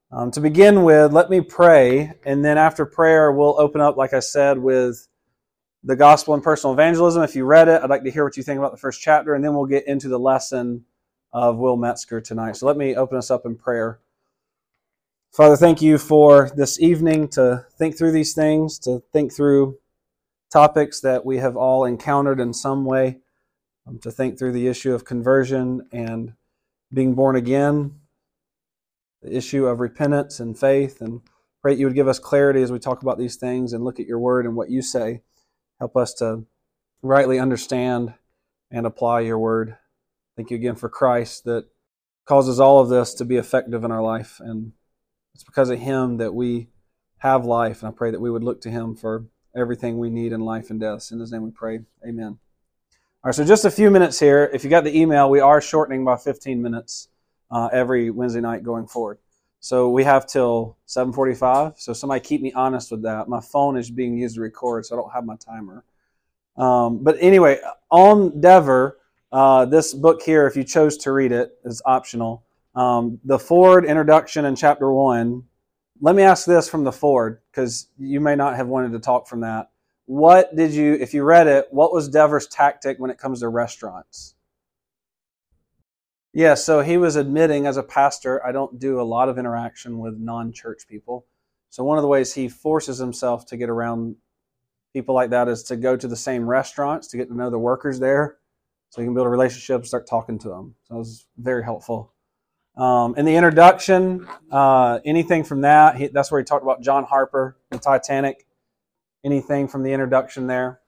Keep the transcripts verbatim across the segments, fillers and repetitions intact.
Um, to begin with, let me pray, and then after prayer, we'll open up, like I said, with the Gospel and Personal Evangelism. If you read it, I'd like to hear what you think about the first chapter, and then we'll get into the lesson of Will Metzger tonight. So let me open us up in prayer. Father, thank you for this evening to think through these things, to think through topics that we have all encountered in some way, um, to think through the issue of conversion and being born again, the issue of repentance and faith, and pray that you would give us clarity as we talk about these things and look at your word and what you say. Help us to rightly understand and apply your word. Thank you again for Christ that causes all of this to be effective in our life, and it's because of him that we have life, and I pray that we would look to him for everything we need in life and death. In his name we pray. Amen. All right, so just a few minutes here. If you got the email, we are shortening by fifteen minutes uh, every Wednesday night going forward. So we have till seven forty-five. So somebody keep me honest with that. My phone is being used to record, so I don't have my timer. Um, but anyway, on Dever, uh, this book here, if you chose to read it, is optional. Um, the Ford introduction in chapter one. Let me ask this from the Ford, because you may not have wanted to talk from that. What did you, if you read it, what was Dever's tactic when it comes to restaurants? Yeah, so he was admitting as a pastor, I don't do a lot of interaction with non-church people. So one of the ways he forces himself to get around people like that is to go to the same restaurants, to get to know the workers there, so he can build a relationship, start talking to them. So it was very helpful. Um, in the introduction, uh, anything from that, he, that's where he talked about John Harper, the Titanic. Anything from the introduction there?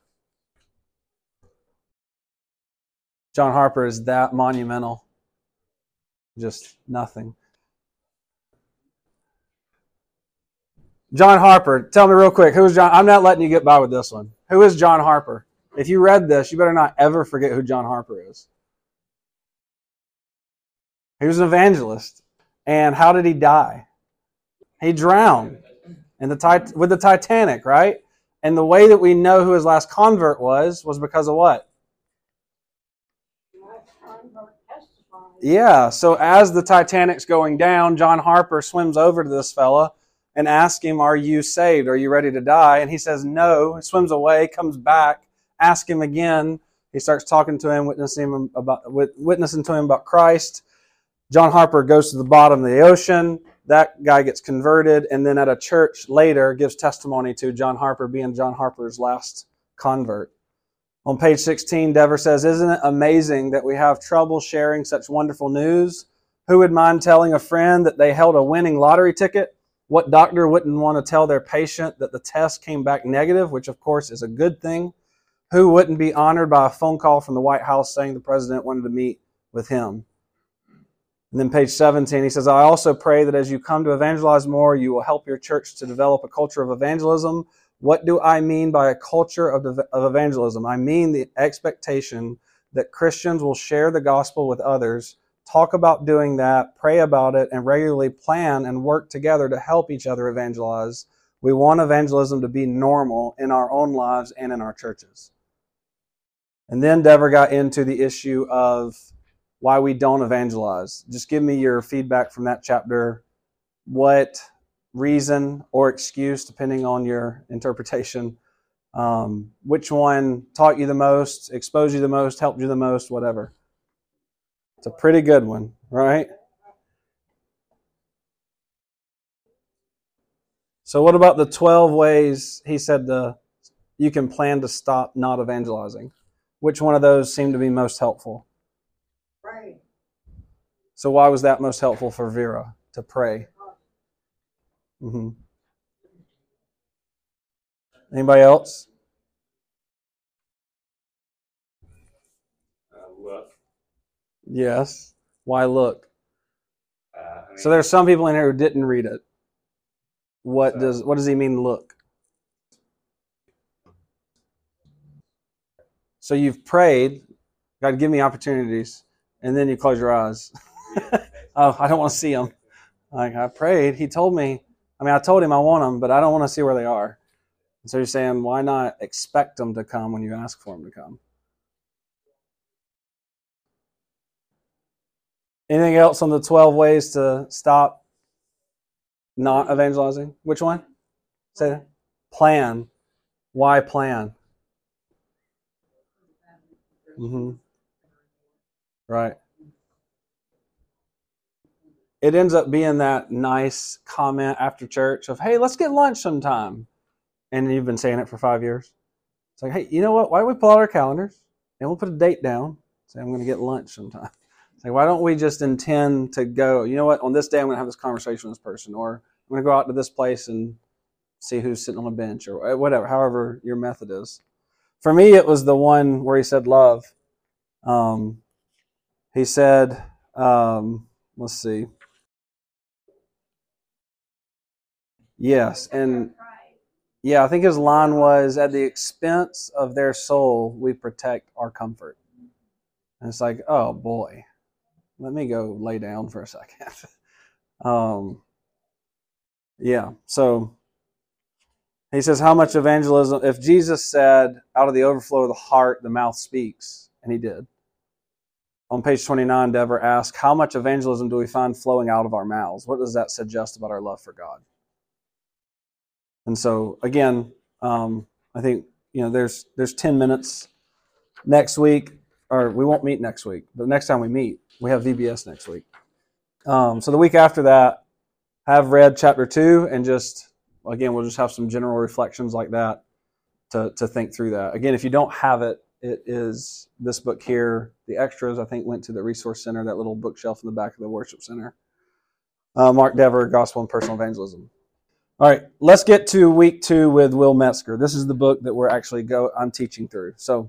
John Harper is that monumental. Just nothing. John Harper, tell me real quick, who is John? I'm not letting you get by with this one. Who is John Harper? If you read this, you better not ever forget who John Harper is. He was an evangelist. And how did he die? He drowned in the with the Titanic, right? And the way that we know who his last convert was, was because of what? Yeah, so as the Titanic's going down, John Harper swims over to this fella and asks him, are you saved? Are you ready to die? And he says no. He swims away, comes back, asks him again. He starts talking to him, witnessing him about witnessing to him about Christ. John Harper goes to the bottom of the ocean. That guy gets converted, and then at a church later gives testimony to John Harper being John Harper's last convert. On page sixteen, Dever says, isn't it amazing that we have trouble sharing such wonderful news? Who would mind telling a friend that they held a winning lottery ticket? What doctor wouldn't want to tell their patient that the test came back negative, which of course is a good thing? Who wouldn't be honored by a phone call from the White House saying the president wanted to meet with him? And then page seventeen, he says, I also pray that as you come to evangelize more, you will help your church to develop a culture of evangelism. What do I mean by a culture of, of evangelism? I mean the expectation that Christians will share the gospel with others, talk about doing that, pray about it, and regularly plan and work together to help each other evangelize. We want evangelism to be normal in our own lives and in our churches. And then Dever got into the issue of why we don't evangelize. Just give me your feedback from that chapter. What reason or excuse, depending on your interpretation, um, which one taught you the most, exposed you the most, helped you the most, whatever. It's a pretty good one, right? So what about the twelve ways he said the, you can plan to stop not evangelizing? Which one of those seemed to be most helpful? Pray. So why was that most helpful for Vera, to pray? Mm-hmm. Anybody else? Uh, look. Yes. Why look? Uh, I mean, so there's some people in here who didn't read it. What so, does what does he mean look? So you've prayed, God give me opportunities, and then you close your eyes. Oh, I don't want to see them. Like, I prayed. He told me, I mean, I told him I want them, but I don't want to see where they are. And so you're saying, why not expect them to come when you ask for them to come? Anything else on the twelve ways to stop Not evangelizing? Which one? Say that. Plan. Why plan? Mm-hmm. Right. It ends up being that nice comment after church of, hey, let's get lunch sometime. And you've been saying it for five years. It's like, hey, you know what? Why don't we pull out our calendars and we'll put a date down? Say, I'm going to get lunch sometime. It's like, why don't we just intend to go, you know what? On this day, I'm going to have this conversation with this person, or I'm going to go out to this place and see who's sitting on a bench, or whatever, however your method is. For me, it was the one where he said love. Um, he said, um, let's see. Yes, and yeah, I think his line was, at the expense of their soul, we protect our comfort. And it's like, oh boy, let me go lay down for a second. um, yeah, so he says, how much evangelism, if Jesus said, out of the overflow of the heart, the mouth speaks, and he did. On page twenty-nine, Dever asks, how much evangelism do we find flowing out of our mouths? What does that suggest about our love for God? And so, again, um, I think, you know, there's there's ten minutes next week, or we won't meet next week, but next time we meet, we have V B S next week. Um, so the week after that, have read chapter two, and just, again, we'll just have some general reflections like that to, to think through that. Again, if you don't have it, it is this book here. The extras, I think, went to the resource center, that little bookshelf in the back of the worship center. Uh, Mark Dever, Gospel and Personal Evangelism. All right, let's get to week two with Will Metzger. This is the book that we're actually go. I'm teaching through. So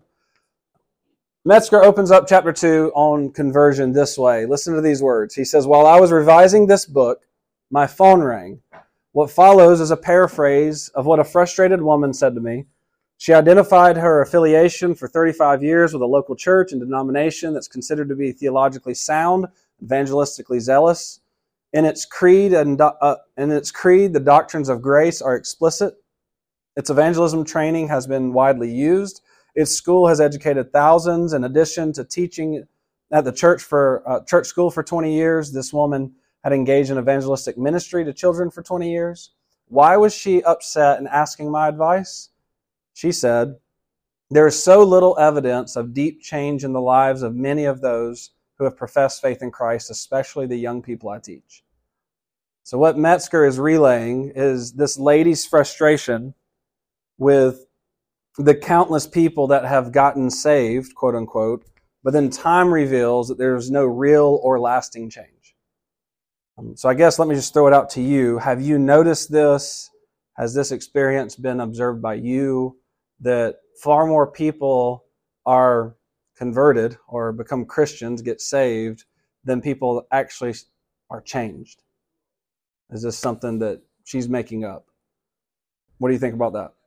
Metzger opens up chapter two on conversion this way. Listen to these words. He says, while I was revising this book, my phone rang. What follows is a paraphrase of what a frustrated woman said to me. She identified her affiliation for thirty-five years with a local church and denomination that's considered to be theologically sound, evangelistically zealous. In its creed and uh, in its creed, the doctrines of grace are explicit. Its evangelism training has been widely used. Its school has educated thousands. In addition to teaching at the church for uh, church school for twenty years, this woman had engaged in evangelistic ministry to children for twenty years. Why was she upset and asking my advice? She said, there is so little evidence of deep change in the lives of many of those who have professed faith in Christ, especially the young people I teach. So what Metzger is relaying is this lady's frustration with the countless people that have gotten saved, quote unquote, but then time reveals that there's no real or lasting change. Um, so I guess let me just throw it out to you. Have you noticed this? Has this experience been observed by you, that far more people are converted or become Christians, get saved, than people actually are changed? Is this something that she's making up? What do you think about that?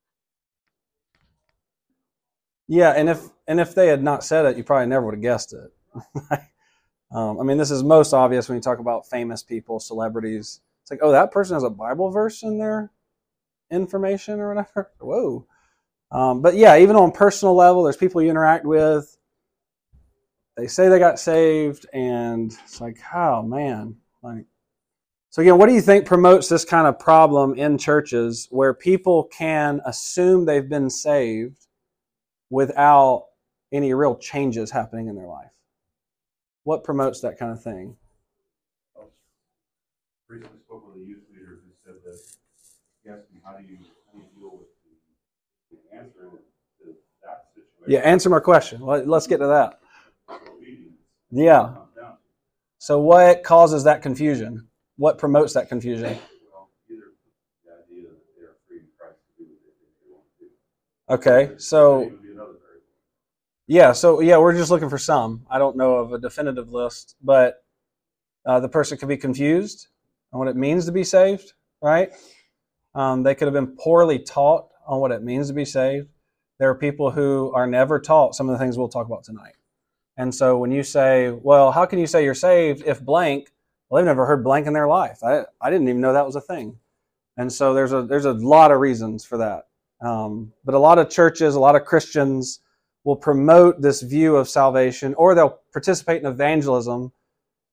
Yeah, and if and if they had not said it, you probably never would have guessed it. um, I mean, this is most obvious when you talk about famous people, celebrities. It's like, oh, that person has a Bible verse in their information or whatever. Whoa. Um, but yeah, even on a personal level, there's people you interact with. They say they got saved, and it's like, oh man. Like, so again, what do you think promotes this kind of problem in churches where people can assume they've been saved without any real changes happening in their life? What promotes that kind of thing? I recently spoke with a youth leader who said that he asked me, how do you, how do you deal with the, the answer to that situation? Yeah, answer my question. Let's get to that. Yeah. So what causes that confusion? What promotes that confusion? Well, either the idea that they are free in Christ to do what they think they want to do. Okay, so yeah, so yeah, we're just looking for some. I don't know of a definitive list, but uh, the person could be confused on what it means to be saved, right? Um, they could have been poorly taught on what it means to be saved. There are people who are never taught some of the things we'll talk about tonight. And so when you say, well, how can you say you're saved if blank? Well, they've never heard blank in their life. I, I didn't even know that was a thing. And so there's a there's a lot of reasons for that. Um, but a lot of churches, a lot of Christians will promote this view of salvation, or they'll participate in evangelism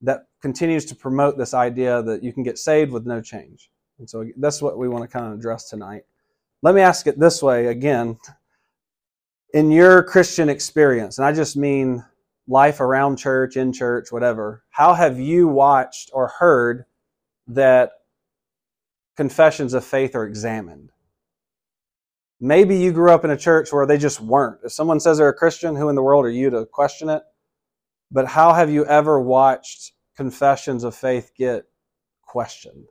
that continues to promote this idea that you can get saved with no change. And so that's what we want to kind of address tonight. Let me ask it this way again. In your Christian experience, and I just mean life around church, in church, whatever, how have you watched or heard that confessions of faith are examined? Maybe you grew up in a church where they just weren't. If someone says they're a Christian, who in the world are you to question it? But how have you ever watched confessions of faith get questioned?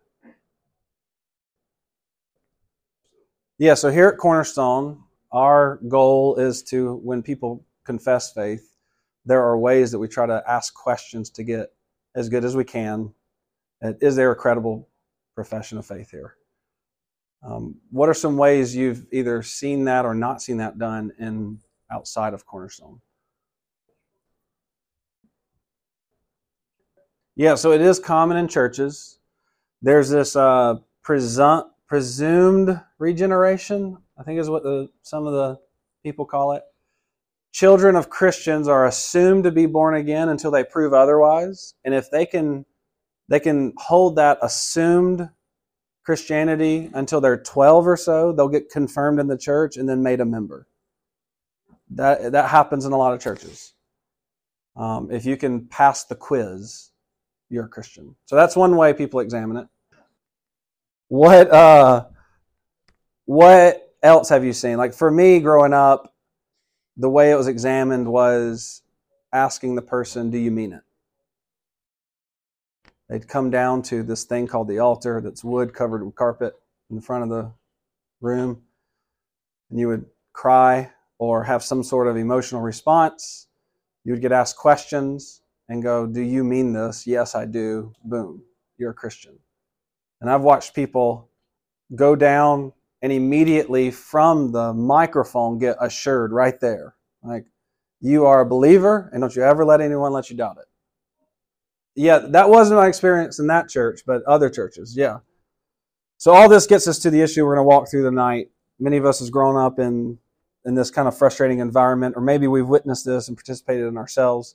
Yeah, so here at Cornerstone, our goal is to, when people confess faith, there are ways that we try to ask questions to get as good as we can. Is there a credible profession of faith here? Um, what are some ways you've either seen that or not seen that done in outside of Cornerstone? Yeah, so it is common in churches. There's this uh, presu- presumed regeneration, I think is what the, some of the people call it. Children of Christians are assumed to be born again until they prove otherwise. And if they can, they can hold that assumed Christianity until they're twelve or so, they'll get confirmed in the church and then made a member. That that happens in a lot of churches. Um, if you can pass the quiz, you're a Christian. So that's one way people examine it. What uh, what else have you seen? Like for me, growing up, the way it was examined was asking the person, "Do you mean it?" They'd come down to this thing called the altar that's wood covered with carpet in the front of the room. And you would cry or have some sort of emotional response. You would get asked questions and go, "Do you mean this?" "Yes, I do." Boom, you're a Christian. And I've watched people go down and immediately from the microphone get assured right there. Like, you are a believer and don't you ever let anyone let you doubt it. Yeah, that wasn't my experience in that church, but other churches, yeah. So all this gets us to the issue we're going to walk through tonight. Many of us has grown up in, in this kind of frustrating environment, or maybe we've witnessed this and participated in ourselves.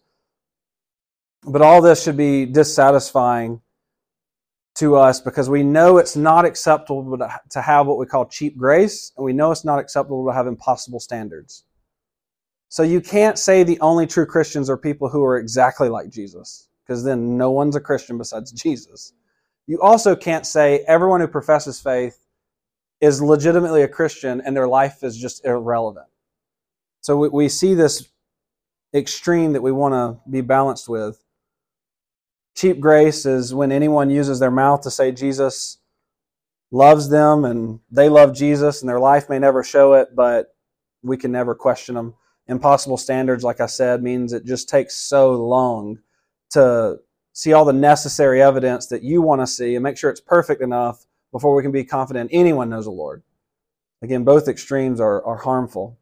But all this should be dissatisfying to us because we know it's not acceptable to have what we call cheap grace, and we know it's not acceptable to have impossible standards. So you can't say the only true Christians are people who are exactly like Jesus, because then no one's a Christian besides Jesus. You also can't say everyone who professes faith is legitimately a Christian and their life is just irrelevant. So we, we see this extreme that we want to be balanced with. Cheap grace is when anyone uses their mouth to say Jesus loves them and they love Jesus and their life may never show it, but we can never question them. Impossible standards, like I said, means it just takes so long to see all the necessary evidence that you want to see and make sure it's perfect enough before we can be confident anyone knows the Lord. Again, both extremes are, are harmful.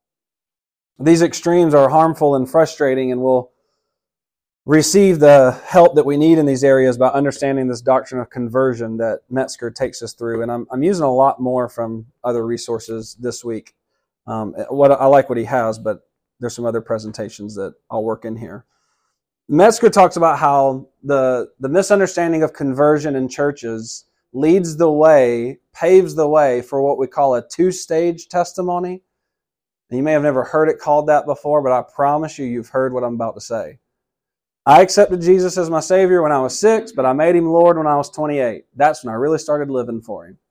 These extremes are harmful and frustrating, and we'll receive the help that we need in these areas by understanding this doctrine of conversion that Metzger takes us through. And I'm, I'm using a lot more from other resources this week. Um, what I like what he has, but there's some other presentations that I'll work in here. Metzger talks about how the, the misunderstanding of conversion in churches leads the way, paves the way for what we call a two-stage testimony. And you may have never heard it called that before, but I promise you, you've heard what I'm about to say. I accepted Jesus as my Savior when I was six, but I made Him Lord when I was twenty-eight. That's when I really started living for Him.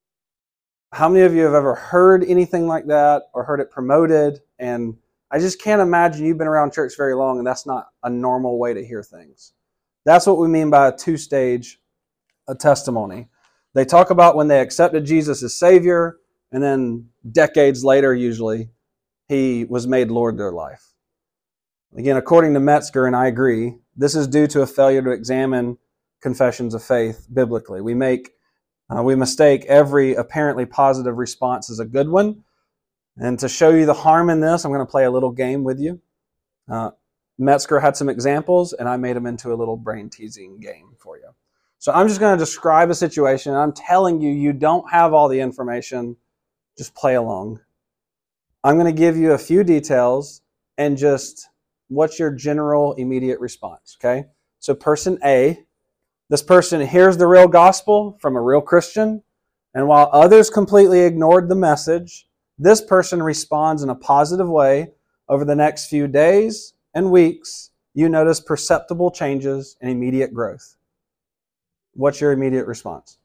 How many of you have ever heard anything like that or heard it promoted? And I just can't imagine you've been around church very long and that's not a normal way to hear things. That's what we mean by a two-stage a testimony. They talk about when they accepted Jesus as Savior, and then decades later, usually, He was made Lord of their life. Again, according to Metzger, and I agree, this is due to a failure to examine confessions of faith biblically. We make, uh, we mistake every apparently positive response as a good one. And to show you the harm in this, I'm going to play a little game with you. Uh, Metzger had some examples, and I made them into a little brain-teasing game for you. So I'm just going to describe a situation. I'm telling you, you don't have all the information. Just play along. I'm going to give you a few details and just what's your general immediate response, okay? So person A, this person hears the real gospel from a real Christian, and while others completely ignored the message, this person responds in a positive way. Over the next few days and weeks, you notice perceptible changes and immediate growth. What's your immediate response?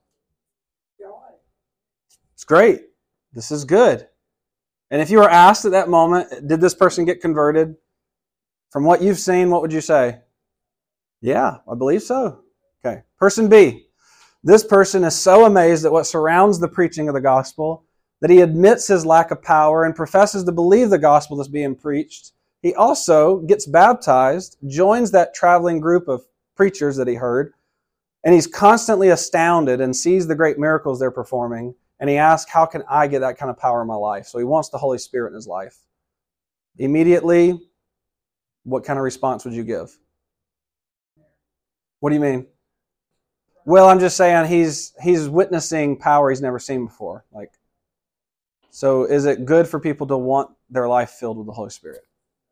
It's great. This is good. And if you were asked at that moment, did this person get converted? From what you've seen, what would you say? Yeah, I believe so. Okay. Person B. This person is so amazed at what surrounds the preaching of the gospel that he admits his lack of power and professes to believe the gospel that's being preached. He also gets baptized, joins that traveling group of preachers that he heard, and he's constantly astounded and sees the great miracles they're performing. And he asks, how can I get that kind of power in my life? So he wants the Holy Spirit in his life. Immediately, what kind of response would you give? What do you mean? Well, I'm just saying he's he's witnessing power he's never seen before. Like, so is it good for people to want their life filled with the Holy Spirit?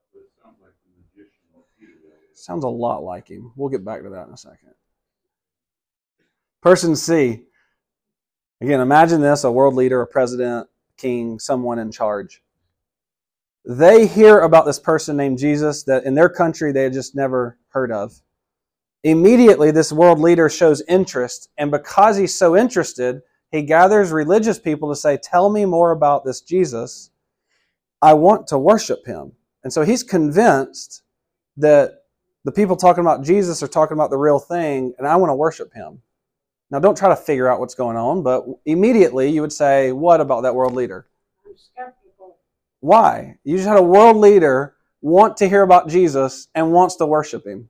Sounds a lot like him. We'll get back to that in a second. Person C. Again, imagine this, a world leader, a president, king, someone in charge. They hear about this person named Jesus that in their country they had just never heard of. Immediately, this world leader shows interest, and because he's so interested, he gathers religious people to say, tell me more about this Jesus. I want to worship him. And so he's convinced that the people talking about Jesus are talking about the real thing, and I want to worship him. Now, don't try to figure out what's going on, but immediately you would say, what about that world leader? I'm skeptical. Why? You just had a world leader want to hear about Jesus and wants to worship him.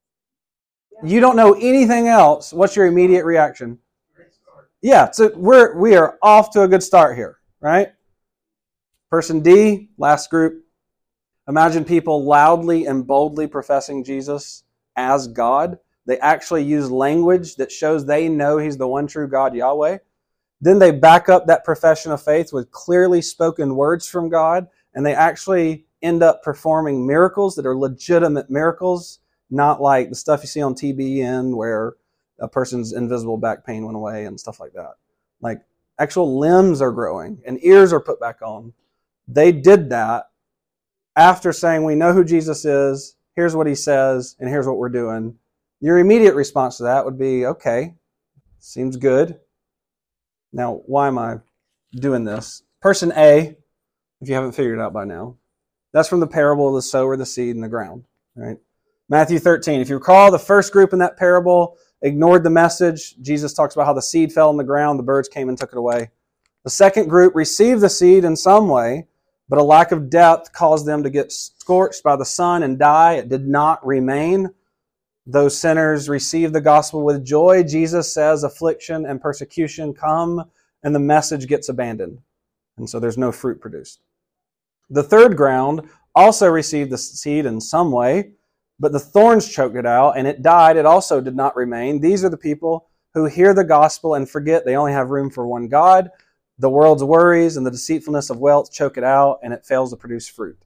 You don't know anything else. What's your immediate reaction? Yeah, so we're we are off to a good start here, right? Person D, last group. Imagine people loudly and boldly professing Jesus as God. They actually use language that shows they know he's the one true God, Yahweh. Then they back up that profession of faith with clearly spoken words from God, and they actually end up performing miracles that are legitimate miracles, not like the stuff you see on T B N where a person's invisible back pain went away and stuff like that. Like actual limbs are growing and ears are put back on. They did that after saying, we know who Jesus is, here's what he says, and here's what we're doing. Your immediate response to that would be, okay, seems good. Now, why am I doing this? Person A, if you haven't figured it out by now, that's from the parable of the sower, the seed, and the ground. Right? Matthew thirteen. If you recall, the first group in that parable ignored the message. Jesus talks about how the seed fell on the ground, the birds came and took it away. The second group received the seed in some way, but a lack of depth caused them to get scorched by the sun and die. It did not remain. Those sinners receive the gospel with joy. Jesus says affliction and persecution come, and the message gets abandoned. And so there's no fruit produced. The third ground also received the seed in some way, but the thorns choked it out, and it died. It also did not remain. These are the people who hear the gospel and forget they only have room for one God. The world's worries and the deceitfulness of wealth choke it out, and it fails to produce fruit.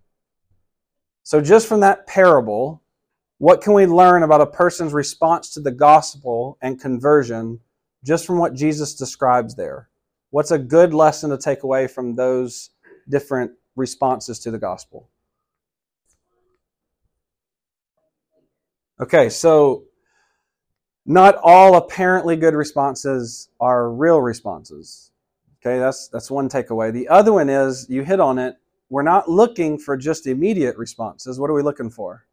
So just from that parable, what can we learn about a person's response to the gospel and conversion just from what Jesus describes there? What's a good lesson to take away from those different responses to the gospel? Okay, so not all apparently good responses are real responses. Okay, that's that's one takeaway. The other one is, you hit on it, we're not looking for just immediate responses. What are we looking for?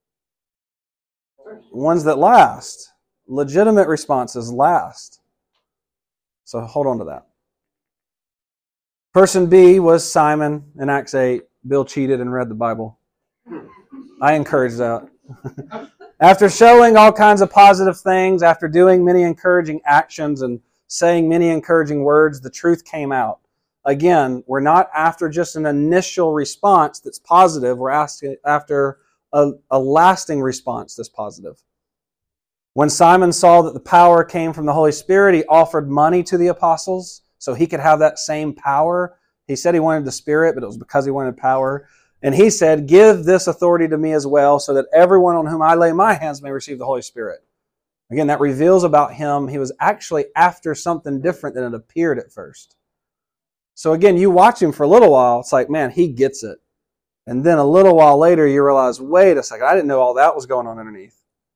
Ones that last. Legitimate responses last. So hold on to that. Person B was Simon in Acts eight. Bill cheated and read the Bible. I encourage that. After showing all kinds of positive things, after doing many encouraging actions and saying many encouraging words, the truth came out. Again, we're not after just an initial response that's positive. We're asking after a, a lasting response that's positive. When Simon saw that the power came from the Holy Spirit, he offered money to the apostles so he could have that same power. He said he wanted the Spirit, but it was because he wanted power. And he said, give this authority to me as well, so that everyone on whom I lay my hands may receive the Holy Spirit. Again, that reveals about him, he was actually after something different than it appeared at first. So again, you watch him for a little while, it's like, man, he gets it. And then a little while later, you realize, wait a second, I didn't know all that was going on underneath.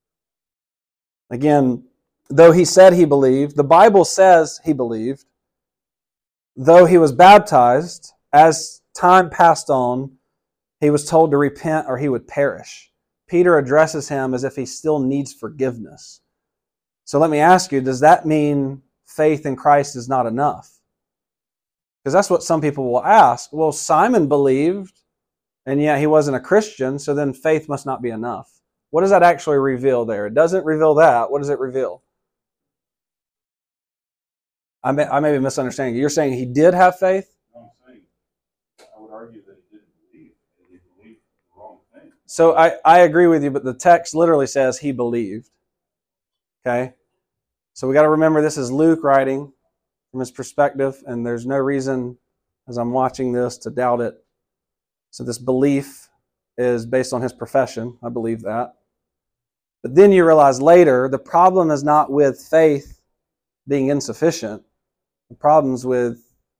Again, though he said he believed, the Bible says he believed. Though he was baptized, as time passed on, he was told to repent or he would perish. Peter addresses him as if he still needs forgiveness. So let me ask you, does that mean faith in Christ is not enough? Because that's what some people will ask. Well, Simon believed, and yet he wasn't a Christian, so then faith must not be enough. What does that actually reveal there? It doesn't reveal that. What does it reveal? I may, I may be misunderstanding you. You're saying he did have faith? No, I'm saying, I would argue that he didn't believe. That he believed the wrong thing. So I, I agree with you, but the text literally says he believed. Okay? So we got to remember this is Luke writing from his perspective, and there's no reason, as I'm watching this, to doubt it. So this belief is based on his profession. I believe that. But then you realize later, the problem is not with faith being insufficient. The problem's with,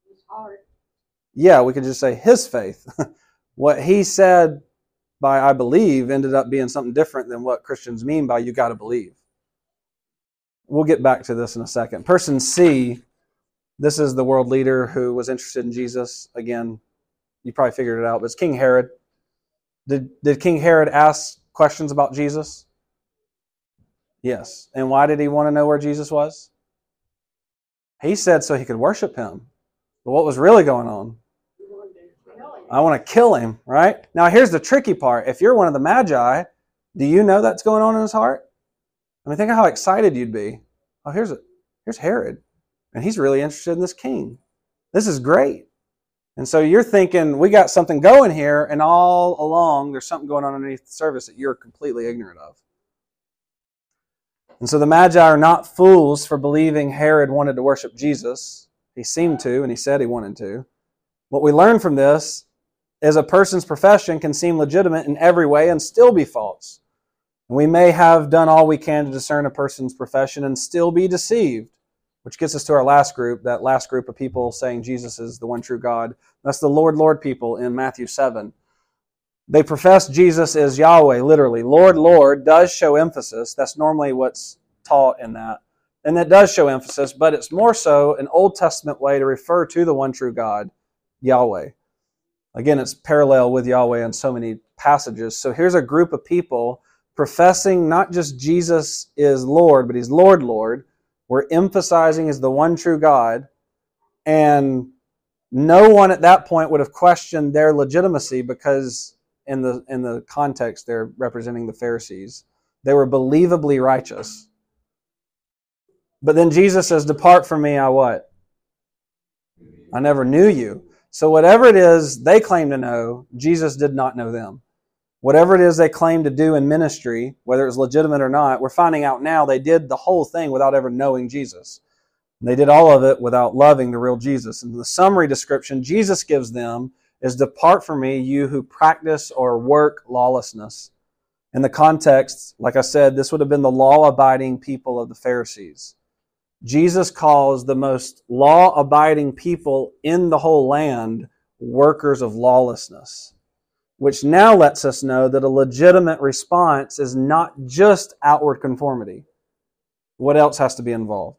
yeah, we could just say his faith. What he said by I believe ended up being something different than what Christians mean by you got to believe. We'll get back to this in a second. Person C, this is the world leader who was interested in Jesus. Again, you probably figured it out, but it's King Herod. Did, did King Herod ask questions about Jesus? Yes. And why did he want to know where Jesus was? He said so he could worship him. But what was really going on? I want to kill him, right? Now here's the tricky part. If you're one of the Magi, do you know that's going on in his heart? I mean, think of how excited you'd be. Oh, here's a, here's Herod. And he's really interested in this king. This is great. And so you're thinking, we got something going here, and all along there's something going on underneath the surface that you're completely ignorant of. And so the Magi are not fools for believing Herod wanted to worship Jesus. He seemed to, and he said he wanted to. What we learn from this is a person's profession can seem legitimate in every way and still be false. And we may have done all we can to discern a person's profession and still be deceived, which gets us to our last group, that last group of people saying Jesus is the one true God. That's the Lord, Lord people in Matthew seven. They profess Jesus is Yahweh, literally. Lord, Lord does show emphasis. That's normally what's taught in that. And that does show emphasis, but it's more so an Old Testament way to refer to the one true God, Yahweh. Again, it's parallel with Yahweh in so many passages. So here's a group of people professing not just Jesus is Lord, but he's Lord, Lord. We're emphasizing is the one true God. And no one at that point would have questioned their legitimacy because in the in the context they're representing the Pharisees. They were believably righteous. But then Jesus says, depart from me, I what? I never knew you. So whatever it is they claim to know, Jesus did not know them. Whatever it is they claim to do in ministry, whether it's legitimate or not, we're finding out now they did the whole thing without ever knowing Jesus. And they did all of it without loving the real Jesus. And the summary description Jesus gives them is, depart from me, you who practice or work lawlessness. In the context, like I said, this would have been the law-abiding people of the Pharisees. Jesus calls the most law-abiding people in the whole land workers of lawlessness, which now lets us know that a legitimate response is not just outward conformity. What else has to be involved?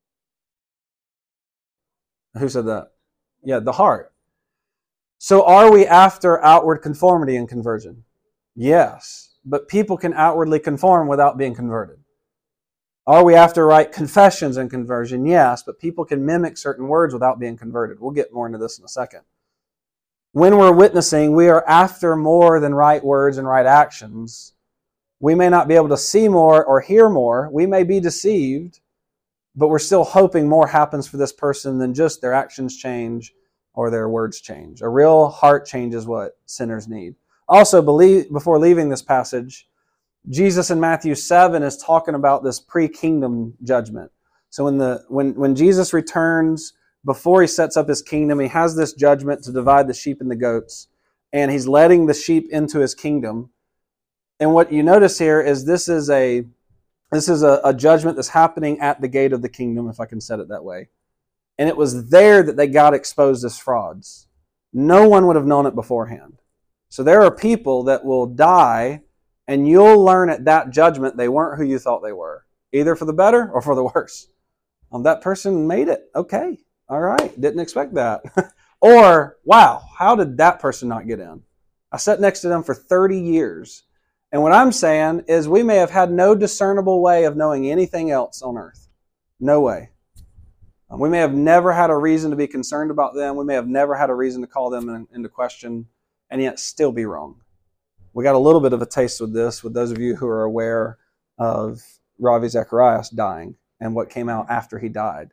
Who said that? Yeah, the heart. So are we after outward conformity in conversion? Yes, but people can outwardly conform without being converted. Are we after right confessions in conversion? Yes, but people can mimic certain words without being converted. We'll get more into this in a second. When we're witnessing, we are after more than right words and right actions. We may not be able to see more or hear more. We may be deceived, but we're still hoping more happens for this person than just their actions change or their words change. A real heart change is what sinners need. Also, believe, before leaving this passage, Jesus in Matthew seven is talking about this pre-kingdom judgment. So when the when when Jesus returns, before he sets up his kingdom, he has this judgment to divide the sheep and the goats. and he's letting the sheep into his kingdom. And what you notice here is this is a this is a, a judgment that's happening at the gate of the kingdom, if I can set it that way. And it was there that they got exposed as frauds. No one would have known it beforehand. So there are people that will die, and you'll learn at that judgment they weren't who you thought they were, either for the better or for the worse. Um, that person made it. Okay, all right, didn't expect that. Or, wow, how did that person not get in? I sat next to them for thirty years. And what I'm saying is we may have had no discernible way of knowing anything else on earth. No way. Um, we may have never had a reason to be concerned about them. We may have never had a reason to call them in, into question, and yet still be wrong. We got a little bit of a taste with this, with those of you who are aware of Ravi Zacharias dying and what came out after he died.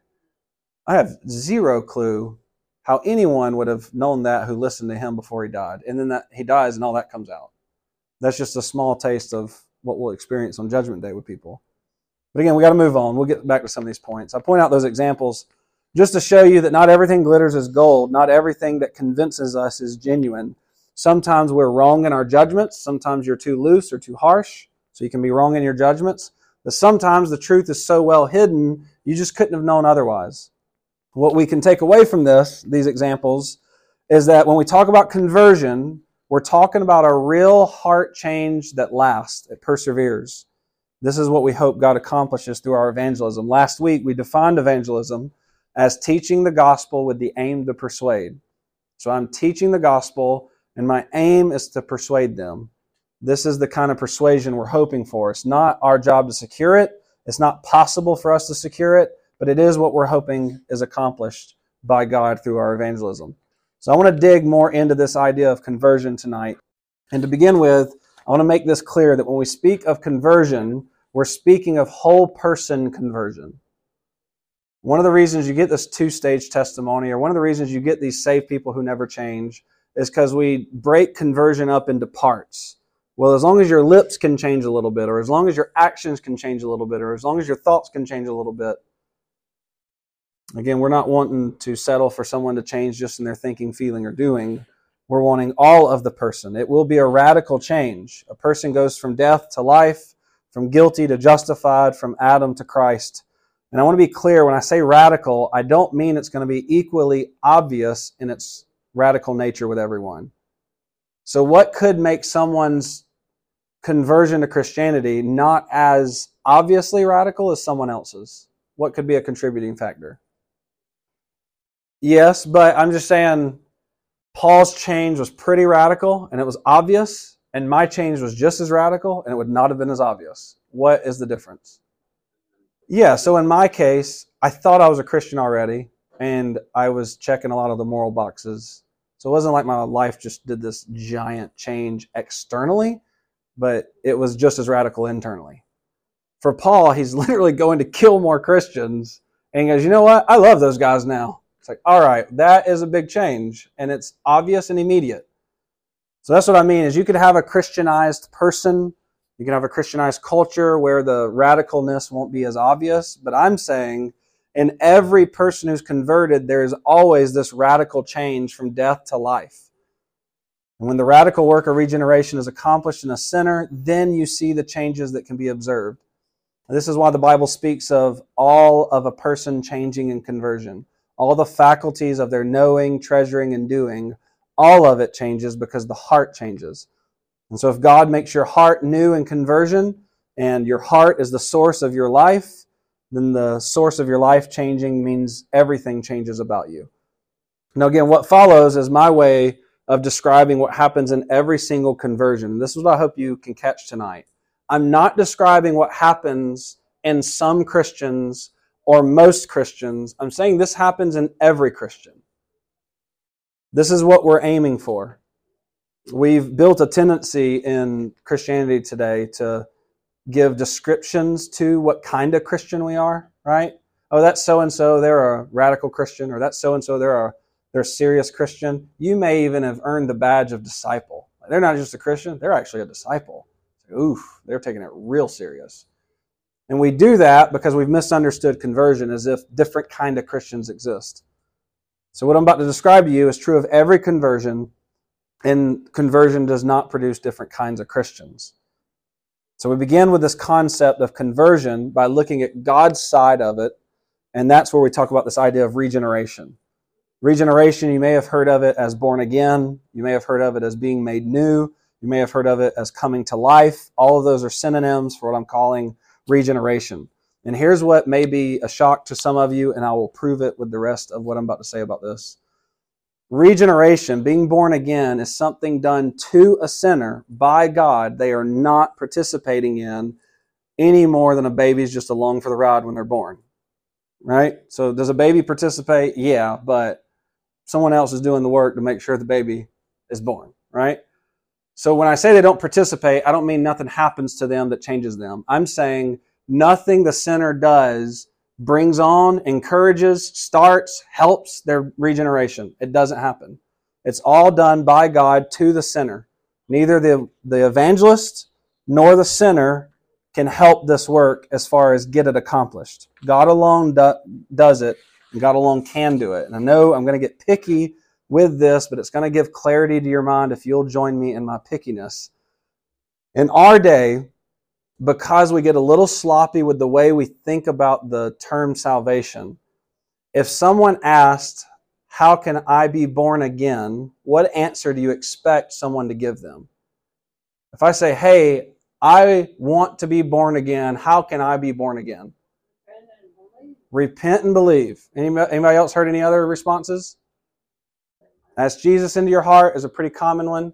I have zero clue how anyone would have known that who listened to him before he died. And then that he dies and all that comes out. That's just a small taste of what we'll experience on Judgment Day with people. But again, we got to move on. We'll get back to some of these points. I point out those examples just to show you that not everything glitters as gold. Not everything that convinces us is genuine. Sometimes we're wrong in our judgments. Sometimes you're too loose or too harsh, so you can be wrong in your judgments. But sometimes the truth is so well hidden, you just couldn't have known otherwise. What we can take away from this, these examples, is that when we talk about conversion, we're talking about a real heart change that lasts, it perseveres. This is what we hope God accomplishes through our evangelism. Last week, we defined evangelism as teaching the gospel with the aim to persuade. So I'm teaching the gospel, and my aim is to persuade them. This is the kind of persuasion we're hoping for. It's not our job to secure it. It's not possible for us to secure it, but it is what we're hoping is accomplished by God through our evangelism. So I want to dig more into this idea of conversion tonight. And to begin with, I want to make this clear that when we speak of conversion, we're speaking of whole person conversion. One of the reasons you get this two-stage testimony, or one of the reasons you get these saved people who never change, is because we break conversion up into parts. Well, as long as your lips can change a little bit, or as long as your actions can change a little bit, or as long as your thoughts can change a little bit. Again, we're not wanting to settle for someone to change just in their thinking, feeling, or doing. We're wanting all of the person. It will be a radical change. A person goes from death to life, from guilty to justified, from Adam to Christ. And I want to be clear, when I say radical, I don't mean it's going to be equally obvious in its radical nature with everyone. So what could make someone's conversion to Christianity not as obviously radical as someone else's? What could be a contributing factor? Yes, but I'm just saying Paul's change was pretty radical and it was obvious, and my change was just as radical and it would not have been as obvious. What is the difference? Yeah, so in my case, I thought I was a Christian already, and I was checking a lot of the moral boxes. So it wasn't like my life just did this giant change externally, but it was just as radical internally. For Paul, he's literally going to kill more Christians, and he goes, you know what? I love those guys now. It's like, all right, that is a big change, and it's obvious and immediate. So that's what I mean, is you could have a Christianized person, you can have a Christianized culture where the radicalness won't be as obvious, but I'm saying in every person who's converted, there is always this radical change from death to life. And when the radical work of regeneration is accomplished in a sinner, then you see the changes that can be observed. And this is why the Bible speaks of all of a person changing in conversion. All the faculties of their knowing, treasuring, and doing, all of it changes because the heart changes. And so if God makes your heart new in conversion, and your heart is the source of your life, then the source of your life changing means everything changes about you. Now again, what follows is my way of describing what happens in every single conversion. This is what I hope you can catch tonight. I'm not describing what happens in some Christians or most Christians. I'm saying this happens in every Christian. This is what we're aiming for. We've built a tendency in Christianity today to give descriptions to what kind of Christian we are, right? Oh, that's so-and-so, they're a radical Christian, or that's so-and-so, they're a, they're a serious Christian. You may even have earned the badge of disciple. They're not just a Christian, they're actually a disciple. Oof, they're taking it real serious. And we do that because we've misunderstood conversion as if different kind of Christians exist. So what I'm about to describe to you is true of every conversion. And conversion does not produce different kinds of Christians. So we begin with this concept of conversion by looking at God's side of it, and that's where we talk about this idea of regeneration. Regeneration, you may have heard of it as born again. You may have heard of it as being made new. You may have heard of it as coming to life. All of those are synonyms for what I'm calling regeneration. And here's what may be a shock to some of you, and I will prove it with the rest of what I'm about to say about this. Regeneration, being born again, is something done to a sinner by God. They are not participating in any more than a baby's just along for the ride when they're born. Right? So does a baby participate? Yeah, but someone else is doing the work to make sure the baby is born. Right? So when I say they don't participate, I don't mean nothing happens to them that changes them. I'm saying nothing the sinner does brings on, encourages, starts, helps their regeneration. It doesn't happen. It's all done by God to the sinner. Neither the, the evangelist nor the sinner can help this work as far as get it accomplished. God alone do, does it, and God alone can do it. And I know I'm going to get picky with this, but it's going to give clarity to your mind if you'll join me in my pickiness. In our day, because we get a little sloppy with the way we think about the term salvation, if someone asked, how can I be born again? What answer do you expect someone to give them? If I say, hey, I want to be born again, how can I be born again? Repent and believe. Anybody, anybody else heard any other responses? Ask Jesus into your heart is a pretty common one.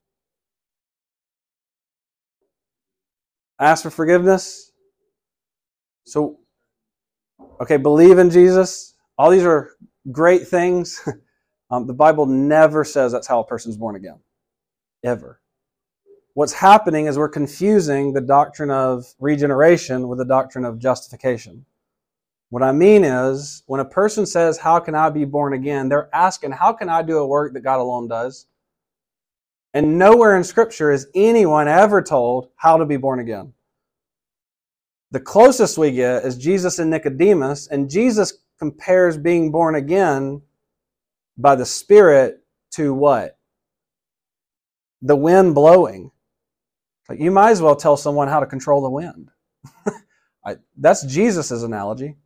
Ask for forgiveness. So, okay, believe in Jesus. All these are great things. Um, the Bible never says that's how a person's born again. Ever. What's happening is we're confusing the doctrine of regeneration with the doctrine of justification. What I mean is, when a person says, how can I be born again? They're asking, how can I do a work that God alone does? And nowhere in Scripture is anyone ever told how to be born again. The closest we get is Jesus and Nicodemus, and Jesus compares being born again by the Spirit to what? The wind blowing. Like, you might as well tell someone how to control the wind. I, that's Jesus' analogy.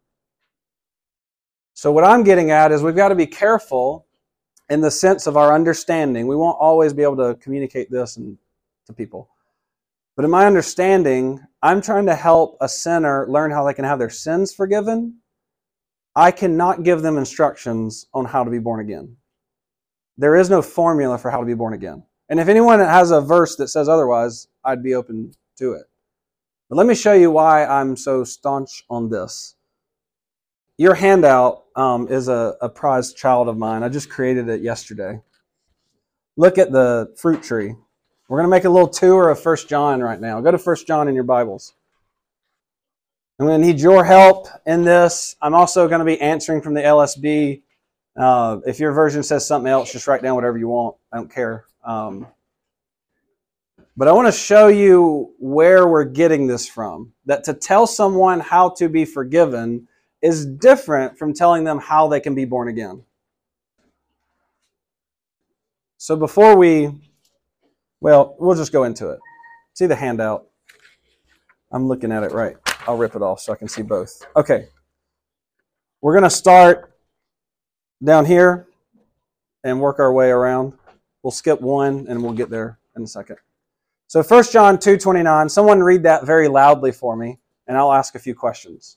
So what I'm getting at is we've got to be careful in the sense of our understanding. We won't always be able to communicate this and, to people. But in my understanding, I'm trying to help a sinner learn how they can have their sins forgiven. I cannot give them instructions on how to be born again. There is no formula for how to be born again. And if anyone has a verse that says otherwise, I'd be open to it. But let me show you why I'm so staunch on this. Your handout um, is a, a prized child of mine. I just created it yesterday. Look at the fruit tree. We're going to make a little tour of First John right now. Go to First John in your Bibles. I'm going to need your help in this. I'm also going to be answering from the L S B. Uh, if your version says something else, just write down whatever you want. I don't care. Um, but I want to show you where we're getting this from. That to tell someone how to be forgiven is different from telling them how they can be born again. So before we, well, we'll just go into it. See the handout? I'm looking at it right. I'll rip it off so I can see both. Okay. We're going to start down here and work our way around. We'll skip one and we'll get there in a second. So First John two twenty-nine, someone read that very loudly for me and I'll ask a few questions.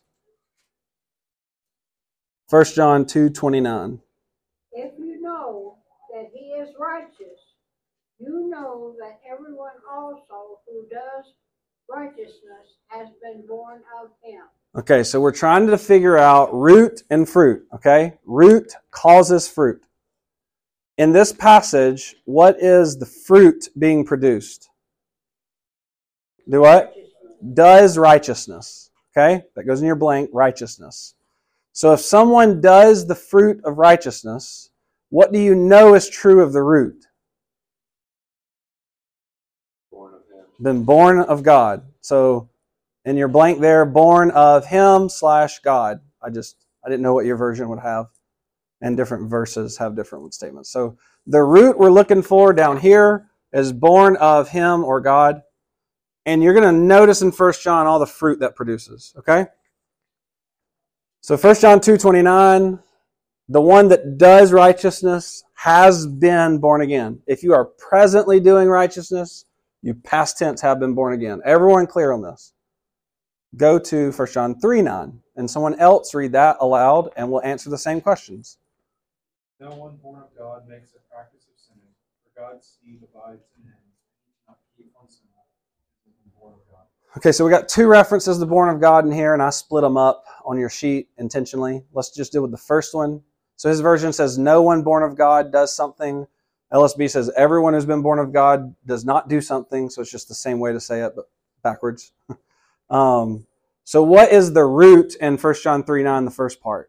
First John two twenty-nine. If you know that he is righteous, you know that everyone also who does righteousness has been born of him. Okay, so we're trying to figure out root and fruit, okay? Root causes fruit. In this passage, what is the fruit being produced? Do what? Does righteousness. Okay? That goes in your blank, righteousness. So if someone does the fruit of righteousness, what do you know is true of the root? Born of him. Been born of God. So in your blank there, born of him slash God. I just, I didn't know what your version would have. and different verses have different statements. So the root we're looking for down here is born of him or God. And you're going to notice in First John all the fruit that produces, okay? So First John two twenty-nine, the one that does righteousness has been born again. If you are presently doing righteousness, you past tense have been born again. Everyone clear on this? Go to First John three nine, and someone else read that aloud, and we'll answer the same questions. No one born of God makes a practice of sinning, for God's seed abides in him. He cannot keep on sinning, because he is born of God. Okay, so we got two references to born of God in here, and I split them up on your sheet intentionally. Let's just deal with the first one. So his version says, no one born of God does something. L S B says, everyone who's been born of God does not do something. So it's just the same way to say it, but backwards. um, so what is the root in First John three nine, the first part?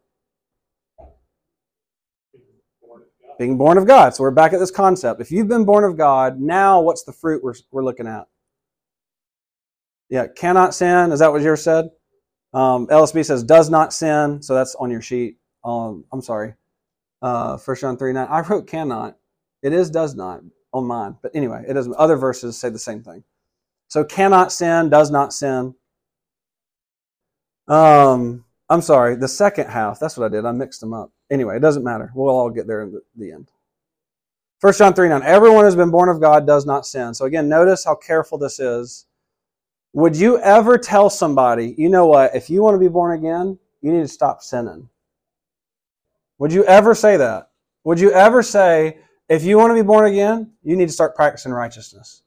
Being born of God. So we're back at this concept. If you've been born of God, now what's the fruit we're, we're looking at? Yeah, cannot sin. Is that what yours said? Um, L S B says does not sin. So that's on your sheet. Um, I'm sorry. Uh, First John three nine. I wrote cannot. It is does not on mine. But anyway, it doesn't. Other verses say the same thing. So cannot sin, does not sin. Um, I'm sorry. The second half. That's what I did. I mixed them up. Anyway, it doesn't matter. We'll all get there in the, the end. First John three nine. Everyone who's been born of God does not sin. So again, notice how careful this is. Would you ever tell somebody, you know what, if you want to be born again, you need to stop sinning? Would you ever say that? Would you ever say, if you want to be born again, you need to start practicing righteousness?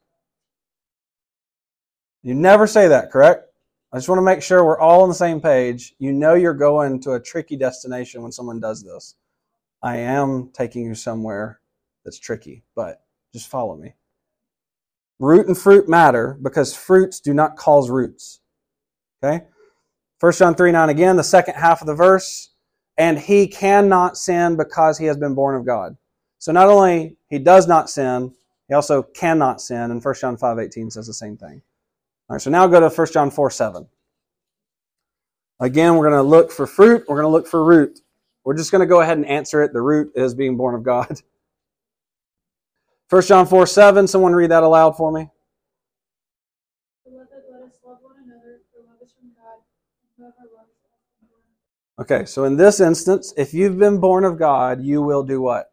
You never say that, correct? I just want to make sure we're all on the same page. You know you're going to a tricky destination when someone does this. I am taking you somewhere that's tricky, but just follow me. Root and fruit matter because fruits do not cause roots. Okay? First John three nine again, the second half of the verse. And he cannot sin because he has been born of God. So not only he does not sin, he also cannot sin. And First John five eighteen says the same thing. All right, so now go to First John four seven. Again, we're going to look for fruit. We're going to look for root. We're just going to go ahead and answer it. The root is being born of God. First John four seven, someone read that aloud for me. Beloved, let us love one another, for love is from God, and whoever loves has been born. Okay, so in this instance, if you've been born of God, you will do what?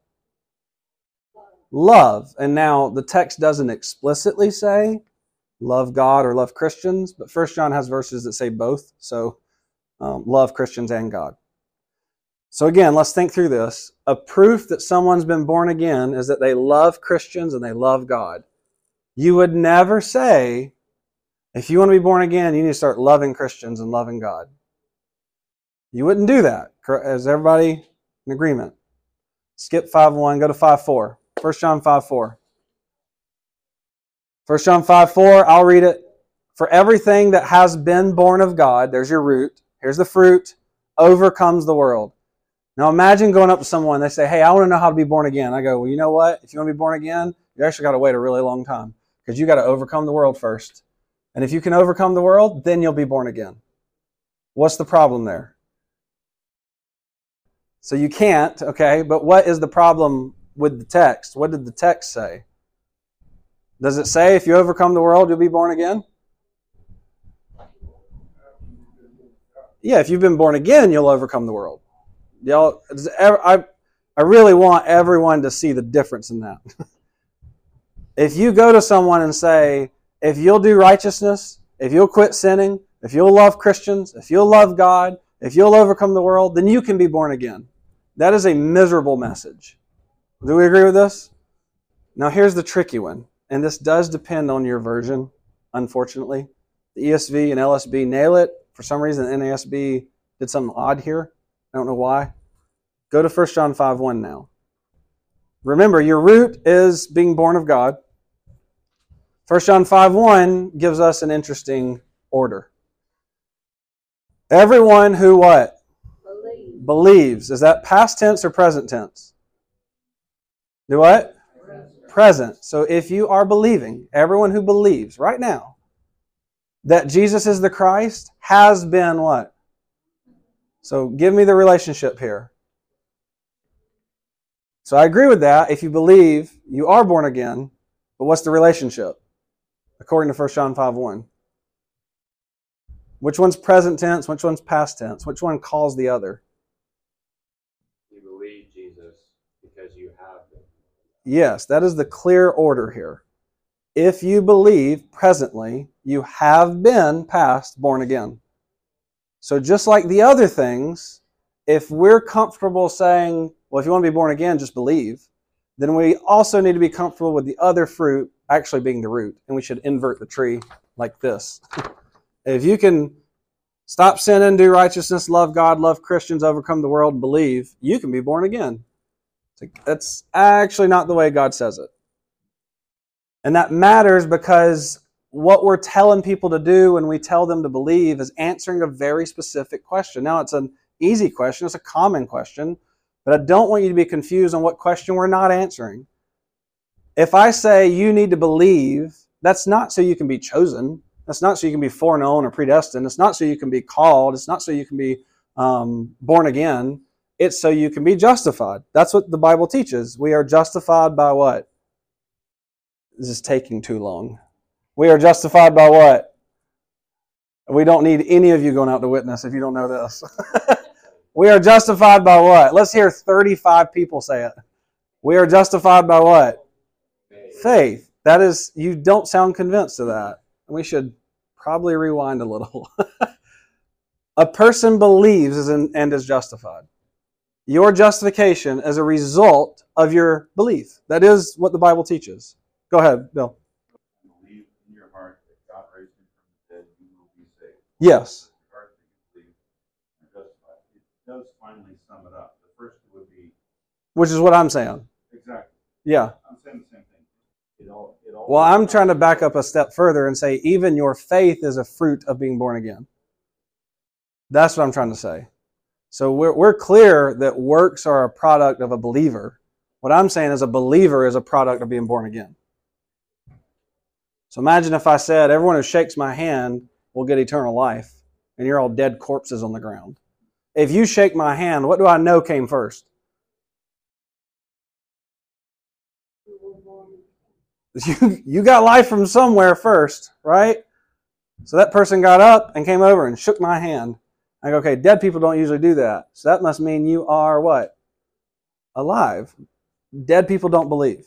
Love. And now the text doesn't explicitly say love God or love Christians, but First John has verses that say both. So um, love Christians and God. So again, let's think through this. A proof that someone's been born again is that they love Christians and they love God. You would never say, if you want to be born again, you need to start loving Christians and loving God. You wouldn't do that. Is everybody in agreement? Skip five one, go to five four. First John five four. First John five four, I'll read it. For everything that has been born of God, there's your root, here's the fruit, overcomes the world. Now imagine going up to someone, they say, hey, I want to know how to be born again. I go, well, you know what? If you want to be born again, you actually got to wait a really long time because you got to overcome the world first. And if you can overcome the world, then you'll be born again. What's the problem there? So you can't, okay, but what is the problem with the text? What did the text say? Does it say if you overcome the world, you'll be born again? Yeah, if you've been born again, you'll overcome the world. Y'all, I, I really want everyone to see the difference in that. If you go to someone and say, if you'll do righteousness, if you'll quit sinning, if you'll love Christians, if you'll love God, if you'll overcome the world, then you can be born again. That is a miserable message. Do we agree with this? Now here's the tricky one, and this does depend on your version, unfortunately. The E S V and L S B nail it. For some reason, the N A S B did something odd here. I don't know why. Go to First John five one now. Remember, your root is being born of God. First John five one gives us an interesting order. Everyone who what? Believe. Believes. Is that past tense or present tense? Do what? Present. Present. So if you are believing, everyone who believes right now that Jesus is the Christ has been what? So give me the relationship here. So I agree with that. If you believe, you are born again. But what's the relationship? According to First John five one. Which one's present tense? Which one's past tense? Which one calls the other? You believe Jesus because you have been. Yes, that is the clear order here. If you believe presently, you have been past born again. So just like the other things, if we're comfortable saying, well, if you want to be born again, just believe, then we also need to be comfortable with the other fruit actually being the root. And we should invert the tree like this. If you can stop sinning, do righteousness, love God, love Christians, overcome the world, and believe, you can be born again. That's actually not the way God says it. And that matters because what we're telling people to do when we tell them to believe is answering a very specific question. Now, it's an easy question. It's a common question. But I don't want you to be confused on what question we're not answering. If I say you need to believe, that's not so you can be chosen. That's not so you can be foreknown or predestined. It's not so you can be called. It's not so you can be um, born again. It's so you can be justified. That's what the Bible teaches. We are justified by what? This is taking too long. We are justified by what? We don't need any of you going out to witness if you don't know this. We are justified by what? Let's hear thirty-five people say it. We are justified by what? Faith. Faith. That is, you don't sound convinced of that. We should probably rewind a little. A person believes and is justified. Your justification is a result of your belief. That is what the Bible teaches. Go ahead, Bill. Believe in your heart that God raised him from the dead, you will be saved. Yes. In your heart that you believe and justified. It does finally sum it up. The first would be Which is what I'm saying. exactly. Yeah. I'm saying the same thing. It all. It all. Well, I'm trying to back up a step further and say even your faith is a fruit of being born again. That's what I'm trying to say. So we're we're clear that works are a product of a believer. What I'm saying is a believer is a product of being born again. So imagine if I said everyone who shakes my hand will get eternal life, and you're all dead corpses on the ground. If you shake my hand, what do I know came first? You, you got life from somewhere first, right? So that person got up and came over and shook my hand. I go, okay, dead people don't usually do that. So that must mean you are what? Alive. Dead people don't believe.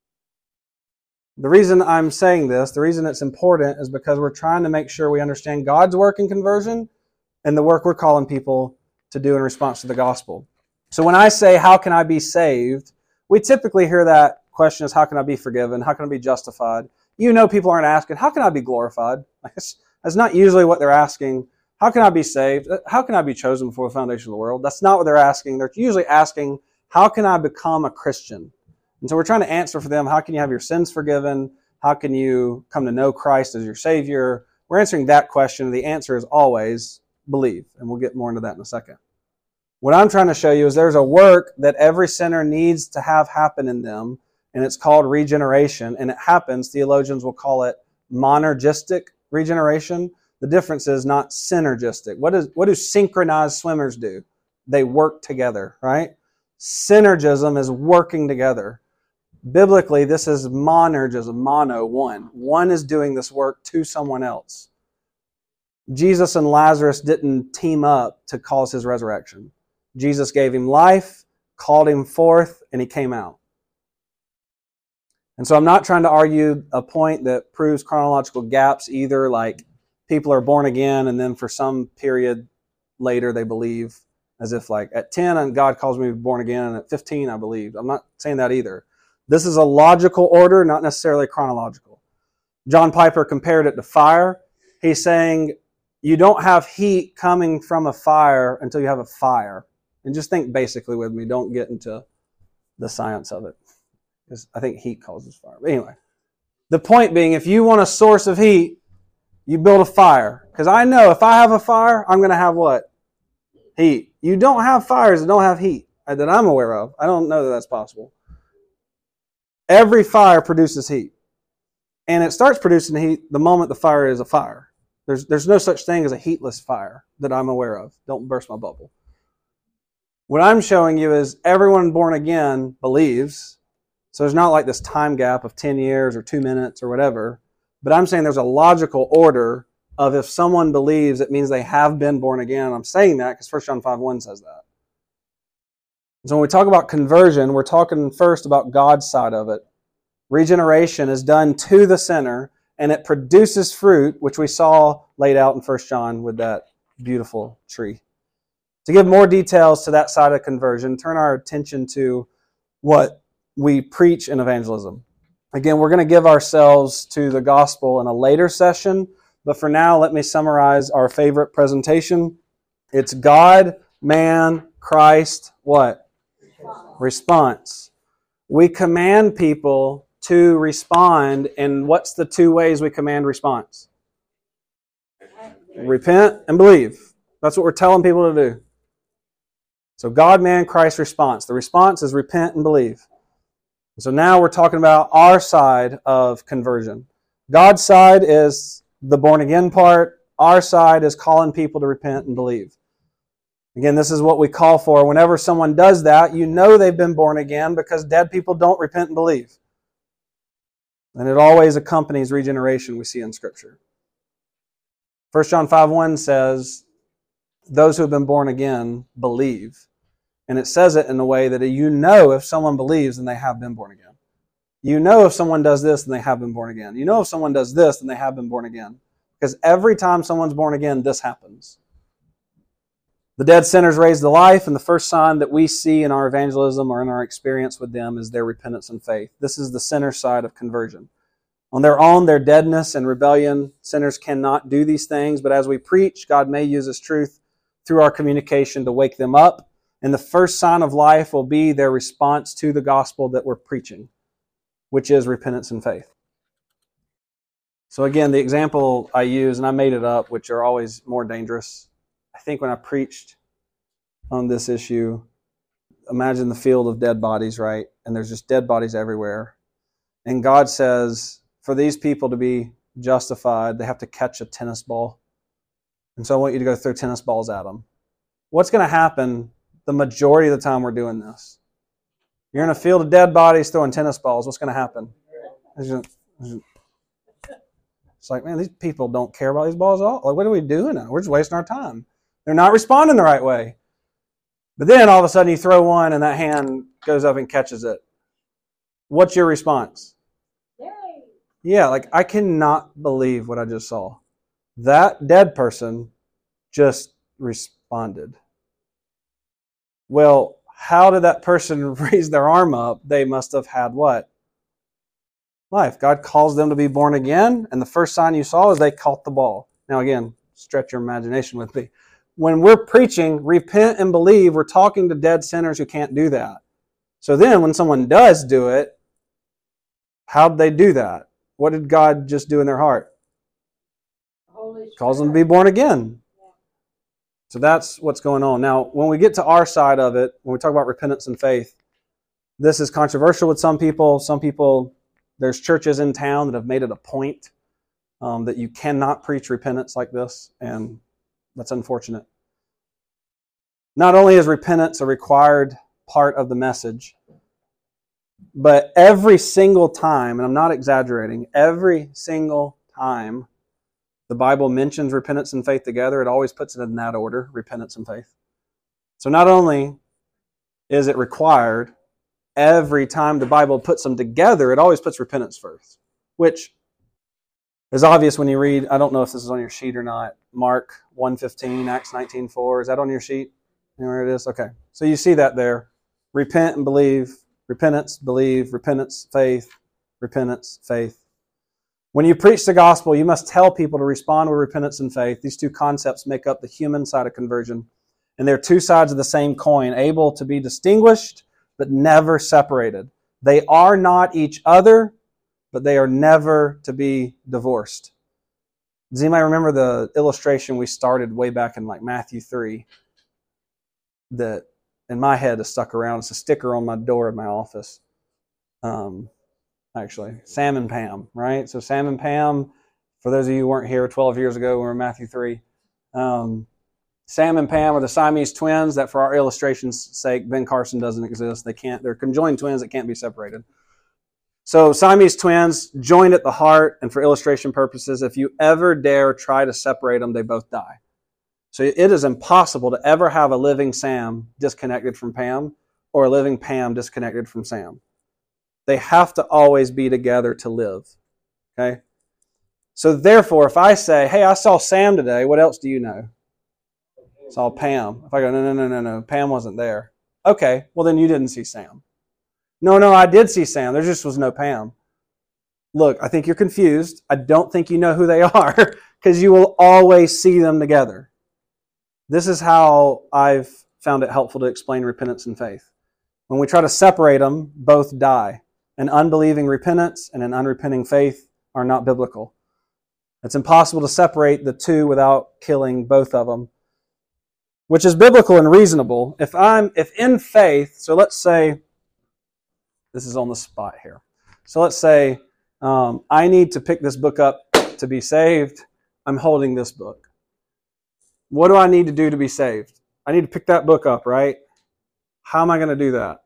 The reason I'm saying this, the reason it's important is because we're trying to make sure we understand God's work in conversion and the work we're calling people to do in response to the gospel. So when I say, how can I be saved? We typically hear that question is, how can I be forgiven? How can I be justified? You know, people aren't asking, how can I be glorified? That's not usually what they're asking. How can I be saved? How can I be chosen before the foundation of the world? That's not what they're asking. They're usually asking, how can I become a Christian? And so we're trying to answer for them, how can you have your sins forgiven? How can you come to know Christ as your Savior? We're answering that question. The answer is always believe. And we'll get more into that in a second. What I'm trying to show you is there's a work that every sinner needs to have happen in them, and it's called regeneration. And it happens, theologians will call it monergistic regeneration. The difference is not synergistic. What, is, what do synchronized swimmers do? They work together, right? Synergism is working together. Biblically, this is monergism, mono, one. One is doing this work to someone else. Jesus and Lazarus didn't team up to cause his resurrection. Jesus gave him life, called him forth, and he came out. And so I'm not trying to argue a point that proves chronological gaps either, like people are born again and then for some period later they believe, as if like at ten and God calls me born again and at fifteen I believed. I'm not saying that either. This is a logical order, not necessarily chronological. John Piper compared it to fire. He's saying you don't have heat coming from a fire until you have a fire. And just think basically with me. Don't get into the science of it. Because I think heat causes fire. But anyway, the point being, if you want a source of heat, you build a fire. Because I know if I have a fire, I'm going to have what? Heat. You don't have fires that don't have heat that I'm aware of. I don't know that that's possible. Every fire produces heat. And it starts producing heat the moment the fire is a fire. There's, there's no such thing as a heatless fire that I'm aware of. Don't burst my bubble. What I'm showing you is everyone born again believes. So there's not like this time gap of ten years or two minutes or whatever. But I'm saying there's a logical order of if someone believes, it means they have been born again. I'm saying that because First John five one says that. So when we talk about conversion, we're talking first about God's side of it. Regeneration is done to the sinner, and it produces fruit, which we saw laid out in First John with that beautiful tree. To give more details to that side of conversion, turn our attention to what we preach in evangelism. Again, we're going to give ourselves to the gospel in a later session, but for now, let me summarize our favorite presentation. It's God, man, Christ, what? Response. We command people to respond, and what's the two ways we command response? Repent and believe. That's what we're telling people to do. So God, man, Christ, response. The response is repent and believe. So now we're talking about our side of conversion. God's side is the born again part. Our side is calling people to repent and believe. Again, this is what we call for. Whenever someone does that, you know they've been born again because dead people don't repent and believe. And it always accompanies regeneration we see in Scripture. First John five one says, those who have been born again believe. And it says it in a way that you know if someone believes, then they have been born again. You know if someone does this, then they have been born again. You know if someone does this, then they have been born again. Because every time someone's born again, this happens. The dead sinners raised to life, and the first sign that we see in our evangelism or in our experience with them is their repentance and faith. This is the sinner side of conversion. On their own, their deadness and rebellion, sinners cannot do these things, but as we preach, God may use His truth through our communication to wake them up, and the first sign of life will be their response to the gospel that we're preaching, which is repentance and faith. So again, the example I use, and I made it up, which are always more dangerous. I think when I preached on this issue, imagine the field of dead bodies, right? And there's just dead bodies everywhere. And God says, for these people to be justified, they have to catch a tennis ball. And so I want you to go throw tennis balls at them. What's going to happen the majority of the time we're doing this? You're in a field of dead bodies throwing tennis balls. What's going to happen? It's like, man, these people don't care about these balls at all. Like, what are we doing now? We're just wasting our time. They're not responding the right way. But then all of a sudden you throw one and that hand goes up and catches it. What's your response? Yay! Yeah, like I cannot believe what I just saw. That dead person just responded. Well, how did that person raise their arm up? They must have had what? Life. God calls them to be born again, and the first sign you saw is they caught the ball. Now again, stretch your imagination with me. When we're preaching, repent and believe, we're talking to dead sinners who can't do that. So then when someone does do it, how did they do that? What did God just do in their heart? Holy Calls them to be born again. So that's what's going on. Now, when we get to our side of it, when we talk about repentance and faith, this is controversial with some people. Some people, there's churches in town that have made it a point um, that you cannot preach repentance like this, and that's unfortunate. Not only is repentance a required part of the message, but every single time, and I'm not exaggerating, every single time the Bible mentions repentance and faith together, it always puts it in that order, repentance and faith. So not only is it required, every time the Bible puts them together, it always puts repentance first, which is obvious when you read, I don't know if this is on your sheet or not, Mark one fifteen, Acts nineteen four. Is that on your sheet? You know where it is? Okay. So you see that there. Repent and believe. Repentance, believe. Repentance, faith. Repentance, faith. When you preach the gospel, you must tell people to respond with repentance and faith. These two concepts make up the human side of conversion. And they're two sides of the same coin, able to be distinguished, but never separated. They are not each other, but they are never to be divorced. Does anybody remember the illustration we started way back in like Matthew three that in my head has stuck around? It's a sticker on my door of my office. Um, actually, Sam and Pam, right? So Sam and Pam, for those of you who weren't here twelve years ago, we were in Matthew three. Um, Sam and Pam are the Siamese twins that, for our illustration's sake, Ben Carson doesn't exist. They can't. They're conjoined twins that can't be separated. So Siamese twins joined at the heart, and for illustration purposes, if you ever dare try to separate them, they both die. So it is impossible to ever have a living Sam disconnected from Pam or a living Pam disconnected from Sam. They have to always be together to live. Okay? So therefore, if I say, hey, I saw Sam today, what else do you know? Saw Pam. If I go, no, no, no, no, no, Pam wasn't there. Okay, well then you didn't see Sam. No, no, I did see Sam. There just was no Pam. Look, I think you're confused. I don't think you know who they are because you will always see them together. This is how I've found it helpful to explain repentance and faith. When we try to separate them, both die. An unbelieving repentance and an unrepenting faith are not biblical. It's impossible to separate the two without killing both of them, which is biblical and reasonable. If I'm, if in faith, so let's say, this is on the spot here. So let's say um, I need to pick this book up to be saved. I'm holding this book. What do I need to do to be saved? I need to pick that book up, right? How am I going to do that?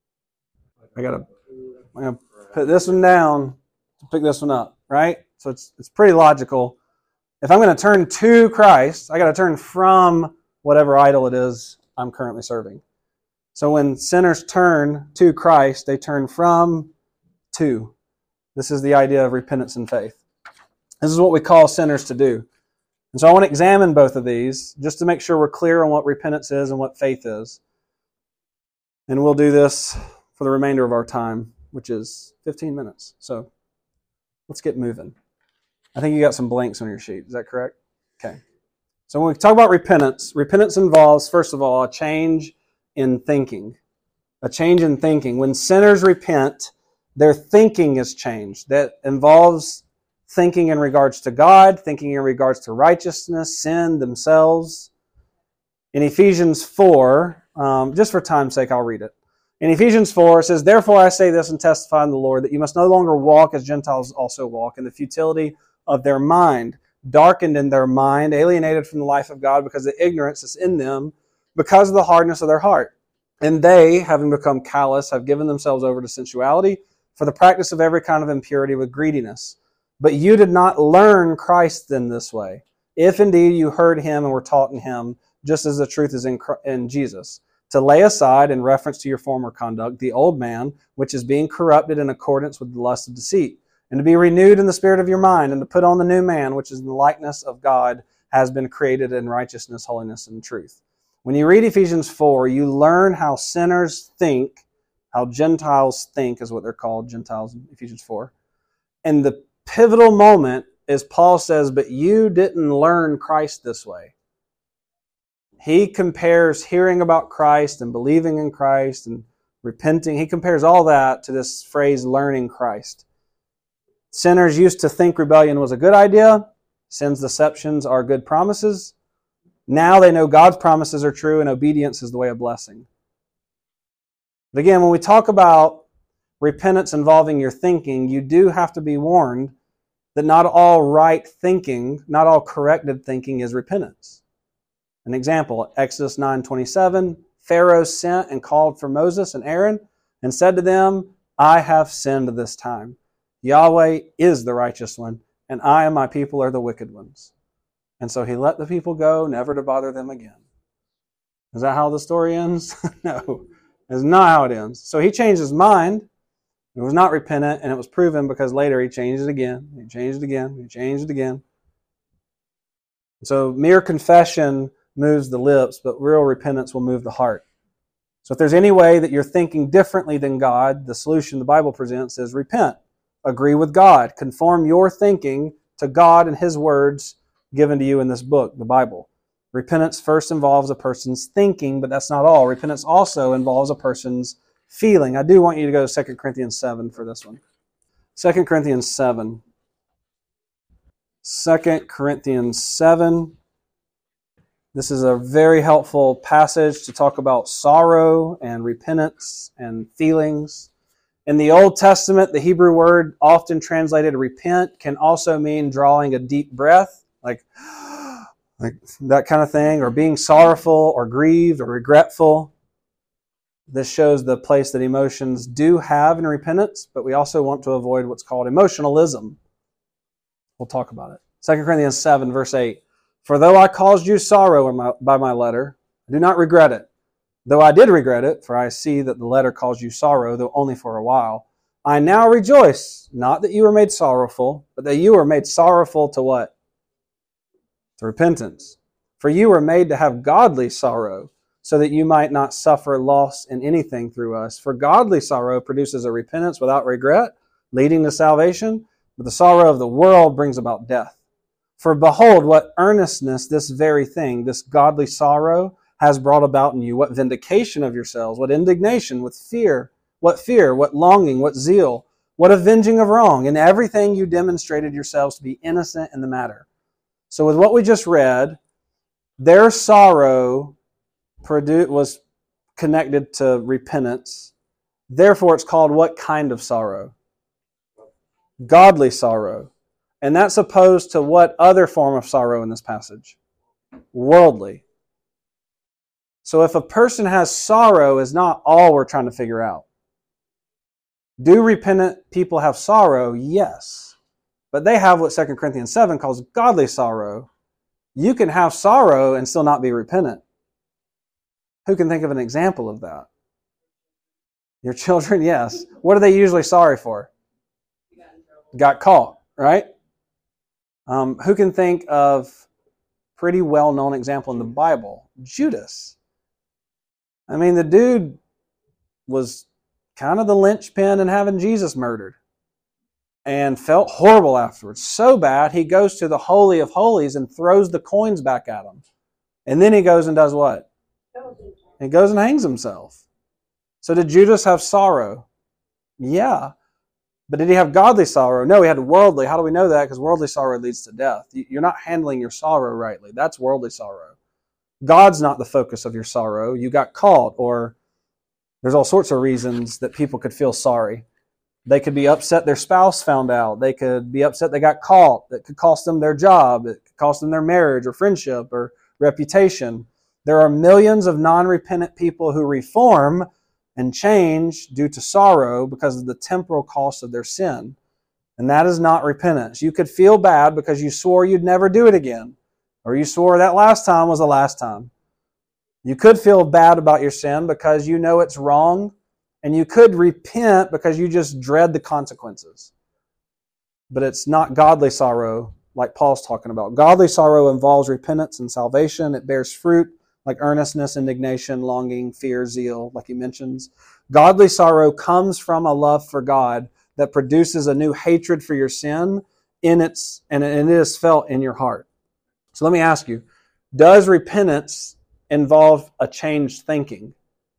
I got to I'm going to put this one down to pick this one up, right? So it's it's pretty logical. If I'm going to turn to Christ, I got to turn from whatever idol it is I'm currently serving. So when sinners turn to Christ, they turn from to. This is the idea of repentance and faith. This is what we call sinners to do. And so I want to examine both of these just to make sure we're clear on what repentance is and what faith is. And we'll do this for the remainder of our time, which is fifteen minutes. So let's get moving. I think you got some blanks on your sheet. Is that correct? Okay. So when we talk about repentance, repentance involves, first of all, a change in thinking. A change in thinking. When sinners repent, their thinking is changed. That involves thinking in regards to God, thinking in regards to righteousness, sin, themselves. In Ephesians four, um, just for time's sake, I'll read it. In Ephesians four, it says, "Therefore I say this and testify in the Lord, that you must no longer walk as Gentiles also walk, in the futility of their mind, darkened in their mind, alienated from the life of God because of the ignorance that's in them, because of the hardness of their heart. And they, having become callous, have given themselves over to sensuality, for the practice of every kind of impurity with greediness. But you did not learn Christ in this way, if indeed you heard him and were taught in him, just as the truth is in, in Jesus, to lay aside, in reference to your former conduct, the old man, which is being corrupted in accordance with the lust of deceit, and to be renewed in the spirit of your mind, and to put on the new man, which is in the likeness of God, has been created in righteousness, holiness, and truth." When you read Ephesians four, you learn how sinners think, how Gentiles think is what they're called, Gentiles in Ephesians four. And the pivotal moment is Paul says, but you didn't learn Christ this way. He compares hearing about Christ and believing in Christ and repenting. He compares all that to this phrase, learning Christ. Sinners used to think rebellion was a good idea. Sin's deceptions are good promises. Now they know God's promises are true and obedience is the way of blessing. But again, when we talk about repentance involving your thinking, you do have to be warned that not all right thinking, not all corrected thinking is repentance. An example, Exodus nine twenty-seven, Pharaoh sent and called for Moses and Aaron and said to them, "I have sinned this time. Yahweh is the righteous one, and I and my people are the wicked ones." And so he let the people go, never to bother them again. Is that how the story ends? No, it's not how it ends. So he changed his mind. It was not repentant, and it was proven because later he changed it again. He changed it again. He changed it again. So mere confession moves the lips, but real repentance will move the heart. So if there's any way that you're thinking differently than God, the solution the Bible presents is repent. Agree with God. Conform your thinking to God and His words given to you in this book, the Bible. Repentance first involves a person's thinking, but that's not all. Repentance also involves a person's feeling. I do want you to go to Second Corinthians seven for this one. Second Corinthians seven. Second Corinthians seven. This is a very helpful passage to talk about sorrow and repentance and feelings. In the Old Testament, the Hebrew word often translated repent can also mean drawing a deep breath, like like that kind of thing, or being sorrowful or grieved or regretful. This shows the place that emotions do have in repentance, but we also want to avoid what's called emotionalism. We'll talk about it. Second Corinthians seven, verse eight. For though I caused you sorrow in my, by my letter, I do not regret it. Though I did regret it, for I see that the letter caused you sorrow, though only for a while. I now rejoice, not that you were made sorrowful, but that you were made sorrowful to what? To repentance. For you were made to have godly sorrow, so that you might not suffer loss in anything through us. For godly sorrow produces a repentance without regret, leading to salvation, but the sorrow of the world brings about death. For behold, what earnestness this very thing, this godly sorrow, has brought about in you, what vindication of yourselves, what indignation, what fear, what fear, what longing, what zeal, what avenging of wrong. In everything you demonstrated yourselves to be innocent in the matter. So with what we just read, their sorrow produ- was connected to repentance. Therefore, it's called what kind of sorrow? Godly sorrow. And that's opposed to what other form of sorrow in this passage? Worldly. So if a person has sorrow is not all we're trying to figure out. Do repentant people have sorrow? Yes. But they have what Second Corinthians seven calls godly sorrow. You can have sorrow and still not be repentant. Who can think of an example of that? Your children, yes. What are they usually sorry for? Got caught, right? Um, who can think of a pretty well-known example in the Bible? Judas. I mean, the dude was kind of the linchpin in having Jesus murdered and felt horrible afterwards. So bad, he goes to the Holy of Holies and throws the coins back at him. And then he goes and does what? He goes and hangs himself. So did Judas have sorrow? Yeah. But did he have godly sorrow? No, he had worldly. How do we know that? Because worldly sorrow leads to death. You're not handling your sorrow rightly. That's worldly sorrow. God's not the focus of your sorrow. You got caught, or there's all sorts of reasons that people could feel sorry. They could be upset their spouse found out. They could be upset they got caught. That could cost them their job. It could cost them their marriage or friendship or reputation. There are millions of non-repentant people who reform and change due to sorrow because of the temporal cost of their sin. And that is not repentance. You could feel bad because you swore you'd never do it again, or you swore that last time was the last time. You could feel bad about your sin because you know it's wrong, and you could repent because you just dread the consequences. But it's not godly sorrow like Paul's talking about. Godly sorrow involves repentance and salvation. It bears fruit like earnestness, indignation, longing, fear, zeal, like he mentions. Godly sorrow comes from a love for God that produces a new hatred for your sin in its, and it is felt in your heart. So let me ask you, does repentance involve a changed thinking?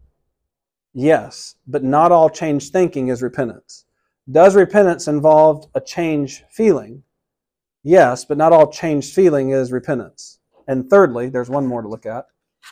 Yes, but not all changed thinking is repentance. Does repentance involve a changed feeling? Yes, but not all changed feeling is repentance. And thirdly, there's one more to look at.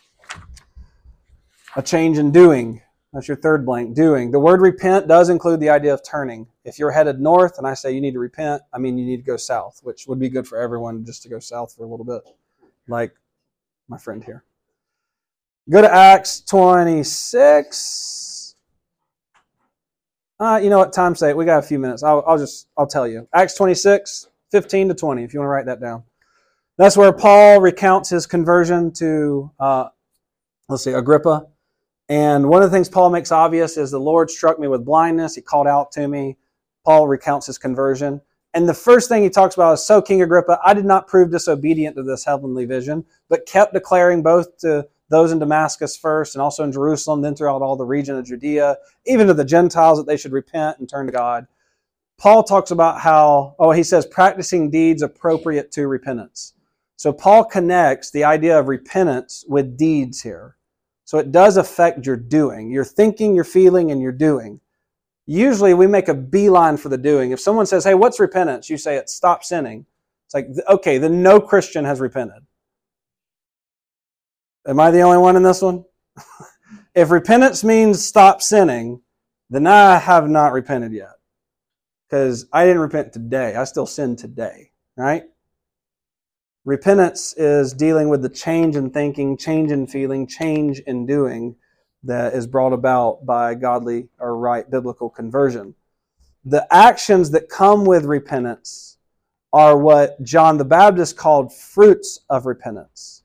A change in doing. That's your third blank, doing. The word repent does include the idea of turning. If you're headed north and I say you need to repent, I mean you need to go south, which would be good for everyone just to go south for a little bit, like my friend here. Go to Acts twenty-six. Uh, you know what? Time's sake. We got a few minutes. I'll, I'll just, I'll tell you. Acts twenty-six, fifteen to twenty, if you want to write that down. That's where Paul recounts his conversion to, uh, let's see, Agrippa. And one of the things Paul makes obvious is the Lord struck me with blindness. He called out to me. Paul recounts his conversion. And the first thing he talks about is, so King Agrippa, I did not prove disobedient to this heavenly vision, but kept declaring both to those in Damascus first and also in Jerusalem, then throughout all the region of Judea, even to the Gentiles, that they should repent and turn to God. Paul talks about how, oh, he says, practicing deeds appropriate to repentance. So Paul connects the idea of repentance with deeds here. So it does affect your doing, your thinking, your feeling, and your doing. Usually we make a beeline for the doing. If someone says, hey, what's repentance? You say it's stop sinning. It's like, okay, then no Christian has repented. Am I the only one in this one? If repentance means stop sinning, then I have not repented yet. Because I didn't repent today. I still sin today, right? Repentance is dealing with the change in thinking, change in feeling, change in doing that is brought about by godly or right biblical conversion. The actions that come with repentance are what John the Baptist called fruits of repentance.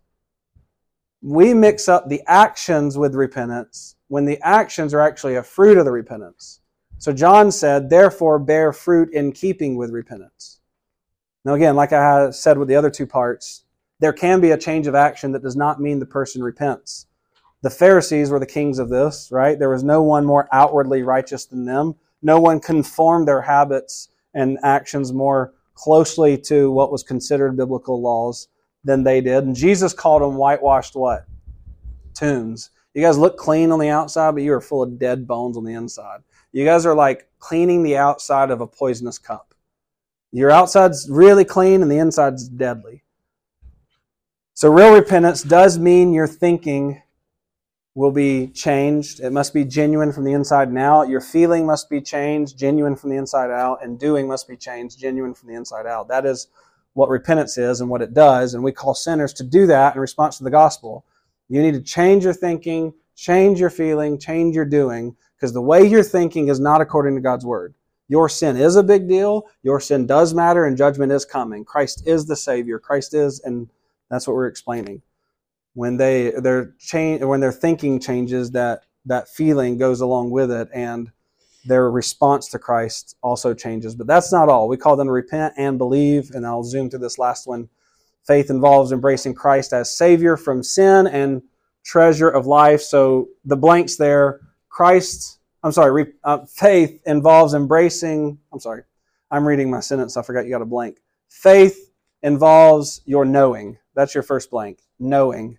We mix up the actions with repentance when the actions are actually a fruit of the repentance. So John said, therefore bear fruit in keeping with repentance. Now again, like I said with the other two parts, there can be a change of action that does not mean the person repents. The Pharisees were the kings of this, right? There was no one more outwardly righteous than them. No one conformed their habits and actions more closely to what was considered biblical laws than they did. And Jesus called them whitewashed what? Tombs. You guys look clean on the outside, but you are full of dead bones on the inside. You guys are like cleaning the outside of a poisonous cup. Your outside's really clean and the inside's deadly. So real repentance does mean your thinking will be changed. It must be genuine from the inside and out. Your feeling must be changed, genuine from the inside out, and doing must be changed, genuine from the inside out. That is what repentance is and what it does, and we call sinners to do that in response to the gospel. You need to change your thinking, change your feeling, change your doing, because the way you're thinking is not according to God's word. Your sin is a big deal. Your sin does matter, and judgment is coming. Christ is the Savior. Christ is, and that's what we're explaining. When they their change, when their thinking changes, that that feeling goes along with it, and their response to Christ also changes. But that's not all. We call them to repent and believe, and I'll zoom to this last one. Faith involves embracing Christ as Savior from sin and treasure of life. So the blanks there, Christ, I'm sorry, uh, faith involves embracing, I'm sorry, I'm reading my sentence, I forgot you got a blank. Faith involves your knowing. That's your first blank, knowing.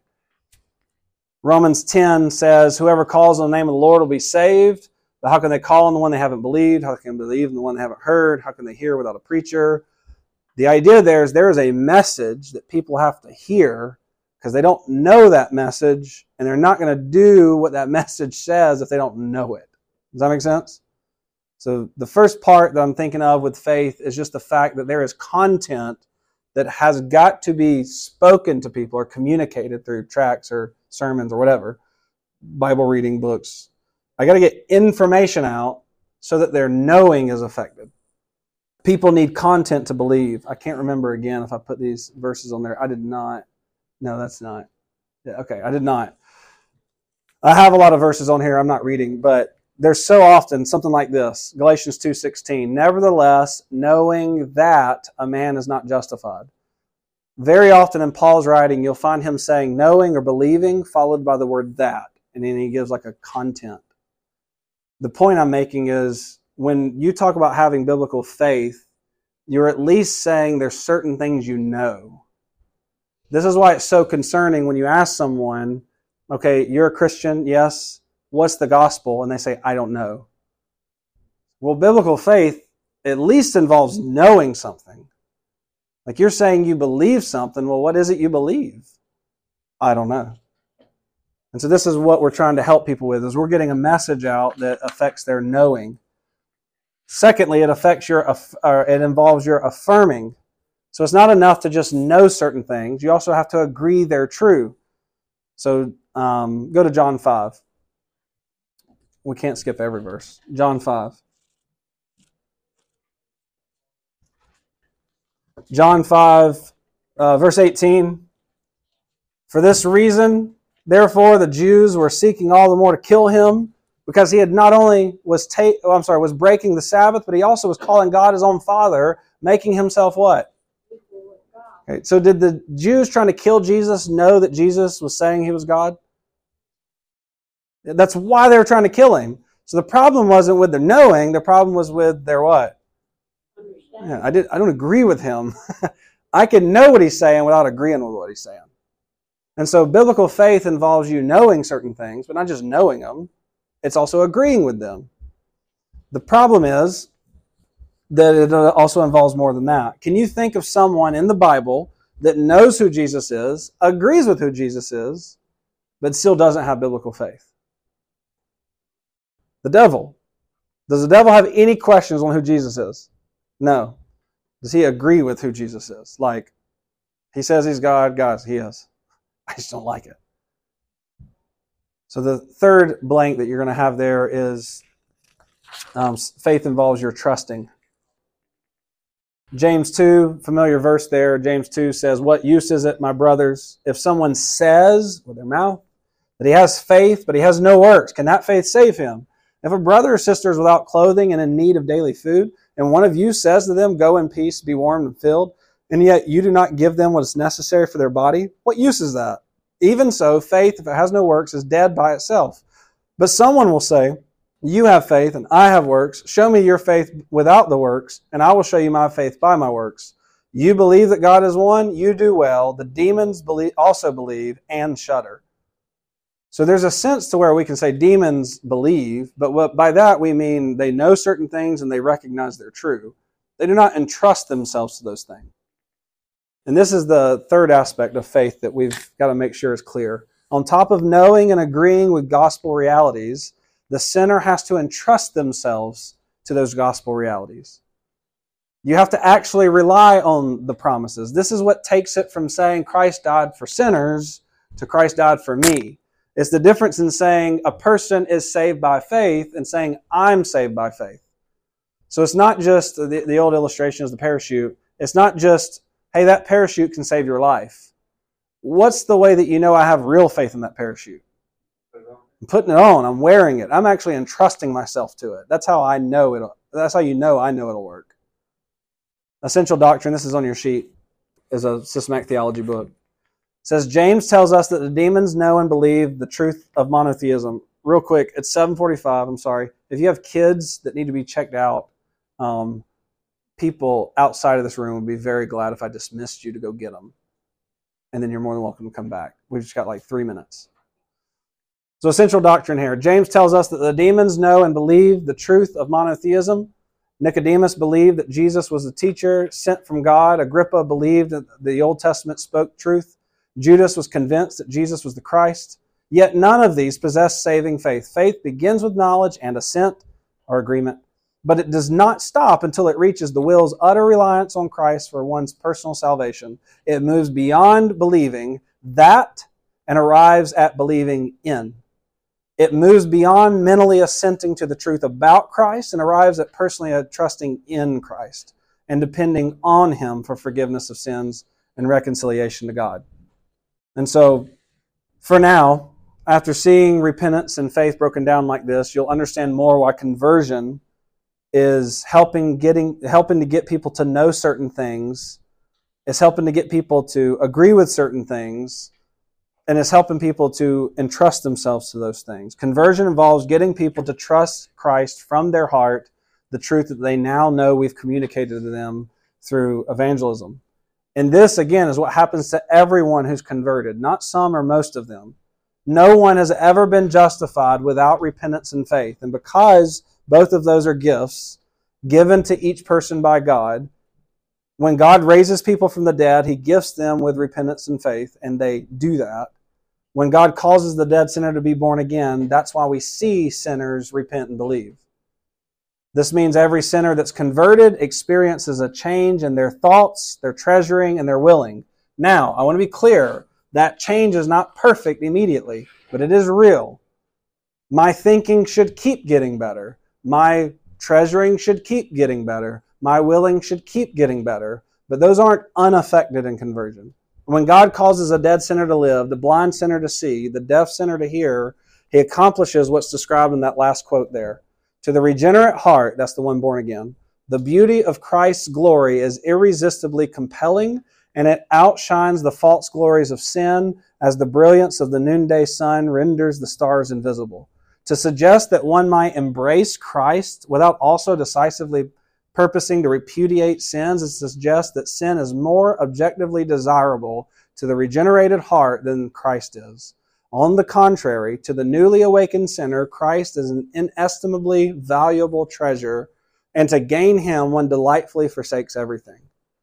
Romans ten says, whoever calls on the name of the Lord will be saved. But how can they call on the one they haven't believed? How can they believe in the one they haven't heard? How can they hear without a preacher? The idea there is there is a message that people have to hear because they don't know that message, and they're not going to do what that message says if they don't know it. Does that make sense? So the first part that I'm thinking of with faith is just the fact that there is content that has got to be spoken to people or communicated through tracts or sermons or whatever, Bible reading books. I got to get information out so that their knowing is affected. People need content to believe. I can't remember again if I put these verses on there. I did not. No, that's not. Yeah, okay, I did not. I have a lot of verses on here I'm not reading, but there's so often something like this. Galatians two sixteen. Nevertheless, knowing that a man is not justified. Very often in Paul's writing, you'll find him saying knowing or believing followed by the word that. And then he gives like a content. The point I'm making is when you talk about having biblical faith, you're at least saying there's certain things you know. This is why it's so concerning when you ask someone, okay, you're a Christian, yes, what's the gospel? And they say, I don't know. Well, biblical faith at least involves knowing something. Like you're saying you believe something, well, what is it you believe? I don't know. And so this is what we're trying to help people with, is we're getting a message out that affects their knowing. Secondly, it affects your, or it involves your affirming. So it's not enough to just know certain things. You also have to agree they're true. So um, go to John five. We can't skip every verse. John five. John five, uh, verse eighteen. For this reason, therefore, the Jews were seeking all the more to kill him, because he had not only was ta- oh, I'm sorry, was breaking the Sabbath, but he also was calling God his own Father, making himself what? Okay, so did the Jews trying to kill Jesus know that Jesus was saying he was God? That's why they were trying to kill him. So the problem wasn't with their knowing, the problem was with their what? Yeah, I did. I don't agree with him. I can know what he's saying without agreeing with what he's saying. And so biblical faith involves you knowing certain things, but not just knowing them. It's also agreeing with them. The problem is that it also involves more than that. Can you think of someone in the Bible that knows who Jesus is, agrees with who Jesus is, but still doesn't have biblical faith? The devil. Does the devil have any questions on who Jesus is? No. Does he agree with who Jesus is? Like, He says he's God. Guys, he is. I just don't like it. So the third blank that you're going to have there is um, faith involves your trusting. James two, familiar verse there. James two says, what use is it, my brothers, if someone says with their mouth that he has faith, but he has no works? Can that faith save him? If a brother or sister is without clothing and in need of daily food, and one of you says to them, go in peace, be warmed and filled, and yet you do not give them what is necessary for their body, what use is that? Even so, faith, if it has no works, is dead by itself. But someone will say, you have faith and I have works. Show me your faith without the works, and I will show you my faith by my works. You believe that God is one, you do well. The demons believe, also believe and shudder. So there's a sense to where we can say demons believe, but what, by that we mean they know certain things and they recognize they're true. They do not entrust themselves to those things. And this is the third aspect of faith that we've got to make sure is clear. On top of knowing and agreeing with gospel realities, the sinner has to entrust themselves to those gospel realities. You have to actually rely on the promises. This is what takes it from saying Christ died for sinners to Christ died for me. It's the difference in saying a person is saved by faith and saying I'm saved by faith. So it's not just, the, the old illustration is the parachute. It's not just, hey, that parachute can save your life. What's the way that you know I have real faith in that parachute? I'm putting it on. I'm wearing it. I'm actually entrusting myself to it. That's how I know it. That's how you know I know it'll work. Essential Doctrine, this is on your sheet, is a systematic theology book. It says, James tells us that the demons know and believe the truth of monotheism. Real quick, it's seven forty-five, I'm sorry. If you have kids that need to be checked out, um, people outside of this room would be very glad if I dismissed you to go get them. And then you're more than welcome to come back. We've just got like three minutes. So essential doctrine here. James tells us that the demons know and believe the truth of monotheism. Nicodemus believed that Jesus was the teacher sent from God. Agrippa believed that the Old Testament spoke truth. Judas was convinced that Jesus was the Christ. Yet none of these possess saving faith. Faith begins with knowledge and assent or agreement, but it does not stop until it reaches the will's utter reliance on Christ for one's personal salvation. It moves beyond believing that and arrives at believing in. It moves beyond mentally assenting to the truth about Christ and arrives at personally trusting in Christ and depending on Him for forgiveness of sins and reconciliation to God. And so, for now, after seeing repentance and faith broken down like this, you'll understand more why conversion is helping getting helping to get people to know certain things, is helping to get people to agree with certain things, and is helping people to entrust themselves to those things. Conversion involves getting people to trust Christ from their heart, the truth that they now know we've communicated to them through evangelism. And this, again, is what happens to everyone who's converted, not some or most of them. No one has ever been justified without repentance and faith. And because both of those are gifts given to each person by God, when God raises people from the dead, He gifts them with repentance and faith, and they do that. When God causes the dead sinner to be born again, that's why we see sinners repent and believe. This means every sinner that's converted experiences a change in their thoughts, their treasuring, and their willing. Now, I want to be clear, that change is not perfect immediately, but it is real. My thinking should keep getting better. My treasuring should keep getting better. My willing should keep getting better. But those aren't unaffected in conversion. When God causes a dead sinner to live, the blind sinner to see, the deaf sinner to hear, He accomplishes what's described in that last quote there. To the regenerate heart, that's the one born again, the beauty of Christ's glory is irresistibly compelling, and it outshines the false glories of sin as the brilliance of the noonday sun renders the stars invisible. To suggest that one might embrace Christ without also decisively purposing to repudiate sins is to suggest that sin is more objectively desirable to the regenerated heart than Christ is. On the contrary, to the newly awakened sinner, Christ is an inestimably valuable treasure, and to gain Him one delightfully forsakes everything.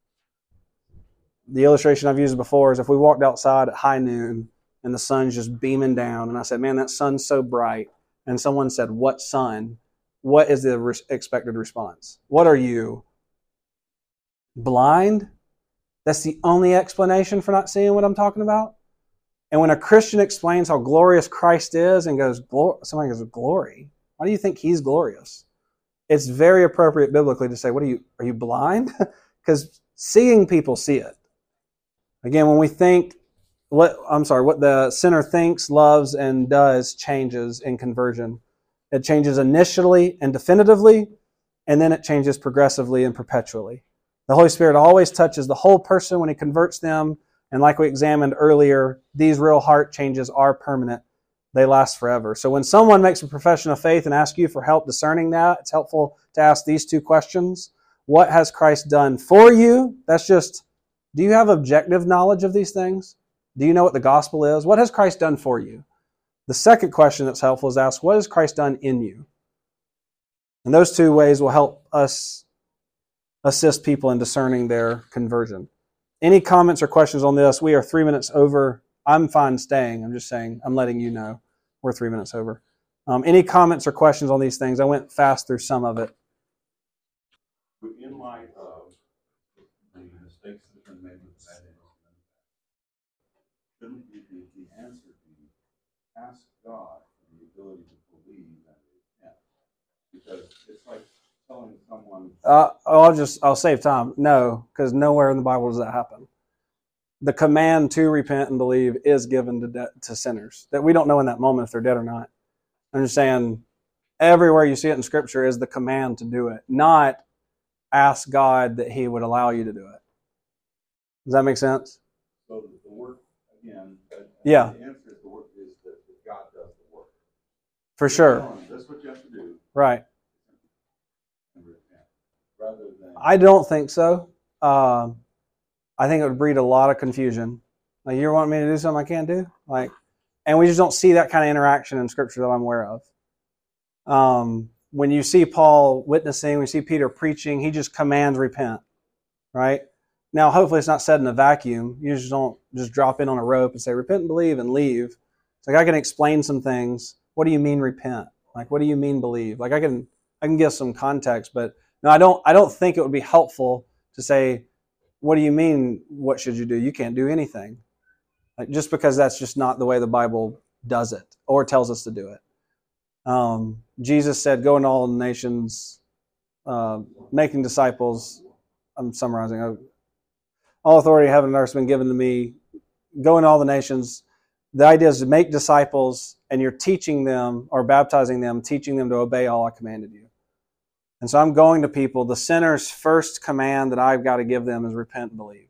The illustration I've used before is if we walked outside at high noon and the sun's just beaming down, and I said, man, that sun's so bright, and someone said, what sun? What is the re- expected response? What are you? Blind? That's the only explanation for not seeing what I'm talking about. And when a Christian explains how glorious Christ is and goes, somebody goes, glory? Why do you think he's glorious? It's very appropriate biblically to say, what are you, are you blind? Because seeing people see it. Again, when we think, what I'm sorry, what the sinner thinks, loves, and does changes in conversion. It changes initially and definitively, and then it changes progressively and perpetually. The Holy Spirit always touches the whole person when He converts them, and like we examined earlier, these real heart changes are permanent. They last forever. So when someone makes a profession of faith and asks you for help discerning that, it's helpful to ask these two questions. What has Christ done for you? That's just, do you have objective knowledge of these things? Do you know what the gospel is? What has Christ done for you? The second question that's helpful is ask, what has Christ done in you? And those two ways will help us assist people in discerning their conversion. Any comments or questions on this? We are three minutes over. I'm fine staying. I'm just saying, I'm letting you know we're three minutes over. Um, any comments or questions on these things? I went fast through some of it. But in light of the mistakes that have been made with that, shouldn't the, the, the answer be ask God for the ability to believe and repent? Because it's like telling someone. Uh, I'll just I'll save time. No, because nowhere in the Bible does that happen. The command to repent and believe is given to de- to sinners that we don't know in that moment if they're dead or not. I'm just saying, everywhere you see it in Scripture is the command to do it, not ask God that He would allow you to do it. Does that make sense? So the work again. Uh, Yeah. The answer is the work is that, that God does the work. For sure. That's what you have to do. Right. And repent, rather than. I don't think so. Um, I think it would breed a lot of confusion. Like, you want me to do something I can't do? Like, and we just don't see that kind of interaction in Scripture that I'm aware of. Um, when you see Paul witnessing, when you see Peter preaching, he just commands repent, right? Now, hopefully it's not said in a vacuum. You just don't just drop in on a rope and say, repent and believe and leave. It's like, I can explain some things. What do you mean repent? Like, what do you mean believe? Like, I can I can give some context, but no, I don't I don't think it would be helpful to say, what do you mean, what should you do? You can't do anything. Like, just because that's just not the way the Bible does it or tells us to do it. Um, Jesus said, go into all the nations, uh, making disciples. I'm summarizing. All authority in heaven and earth has been given to me. Go into all the nations. The idea is to make disciples, and you're teaching them or baptizing them, teaching them to obey all I commanded you. And so I'm going to people. The sinner's first command that I've got to give them is repent and believe.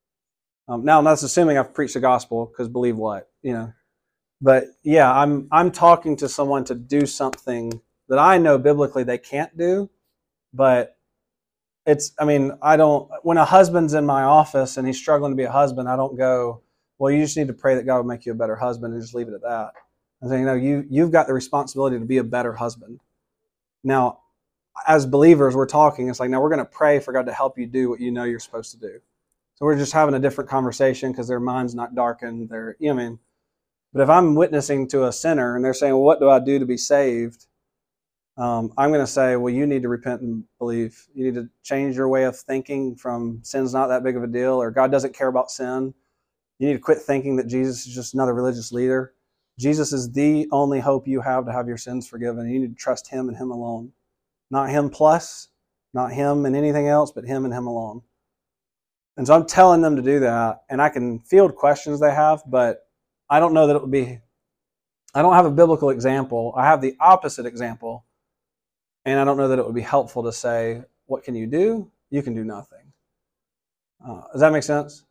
Um, now, that's assuming I've preached the gospel, because believe what? You know. But yeah, I'm I'm talking to someone to do something that I know biblically they can't do, but it's, I mean, I don't, when a husband's in my office and he's struggling to be a husband, I don't go, well, you just need to pray that God will make you a better husband and just leave it at that. I say, you know, you, you've got the responsibility to be a better husband. Now, as believers, we're talking, it's like, now we're going to pray for God to help you do what you know you're supposed to do. So we're just having a different conversation because their mind's not darkened. They're, you know what I mean? But if I'm witnessing to a sinner and they're saying, well, what do I do to be saved? Um, I'm going to say, well, you need to repent and believe. You need to change your way of thinking from sin's not that big of a deal, or God doesn't care about sin. You need to quit thinking that Jesus is just another religious leader. Jesus is the only hope you have to have your sins forgiven. You need to trust Him and Him alone. Not Him plus, not Him and anything else, but Him and Him alone. And so I'm telling them to do that, and I can field questions they have, but I don't know that it would be, I don't have a biblical example. I have the opposite example. And I don't know that it would be helpful to say, what can you do? You can do nothing. Uh, does that make sense?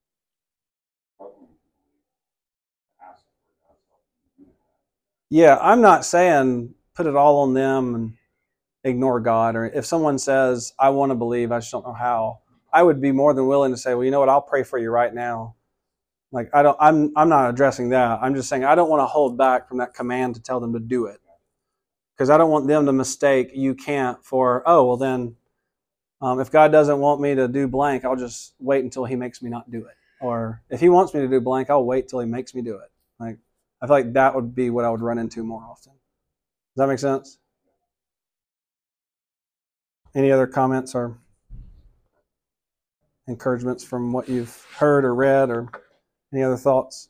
Yeah, I'm not saying put it all on them and ignore God. Or if someone says, I want to believe, I just don't know how, I would be more than willing to say, well, you know what, I'll pray for you right now. Like, I don't, I'm, I'm not addressing that. I'm just saying I don't want to hold back from that command to tell them to do it. Because I don't want them to mistake you can't for, oh, well then, um, if God doesn't want me to do blank, I'll just wait until He makes me not do it. Or if He wants me to do blank, I'll wait till He makes me do it. Like, I feel like that would be what I would run into more often. Does that make sense? Any other comments or encouragements from what you've heard or read, or any other thoughts?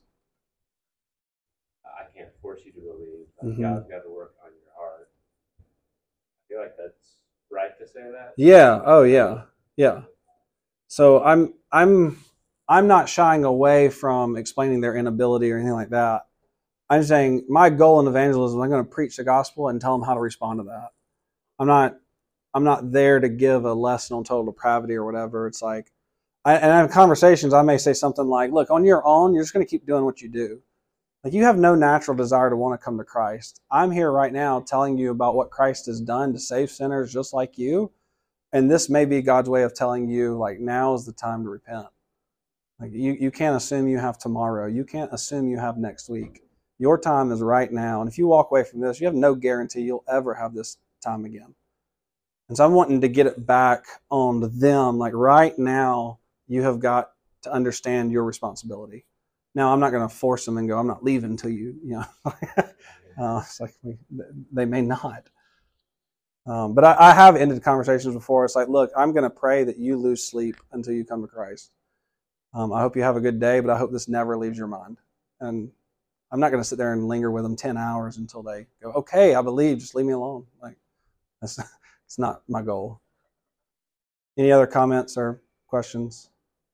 I can't force you to believe. Like Mhm. God's got to work on your heart. I feel like that's right to say that. Yeah. Oh, yeah. Yeah. So I'm I'm I'm not shying away from explaining their inability or anything like that. I'm saying my goal in evangelism, I'm going to preach the gospel and tell them how to respond to that. I'm not I'm not there to give a lesson on total depravity or whatever. It's like, I, and I have conversations, I may say something like, look, on your own, you're just going to keep doing what you do. Like, you have no natural desire to want to come to Christ. I'm here right now telling you about what Christ has done to save sinners just like you. And this may be God's way of telling you, like, now is the time to repent. Like, you, you can't assume you have tomorrow. You can't assume you have next week. Your time is right now. And if you walk away from this, you have no guarantee you'll ever have this time again. And so I'm wanting to get it back on them. Like, right now, you have got to understand your responsibility. Now, I'm not going to force them and go, I'm not leaving until you, you know. uh, it's like, we, they may not. Um, but I, I have ended conversations before. It's like, look, I'm going to pray that you lose sleep until you come to Christ. Um, I hope you have a good day, but I hope this never leaves your mind. And I'm not going to sit there and linger with them ten hours until they go, okay, I believe, just leave me alone. Like, that's it's not my goal. Any other comments or questions?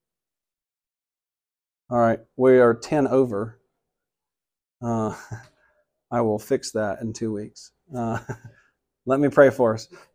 All right, we are ten over. Uh, I will fix that in two weeks. Uh, let me pray for us.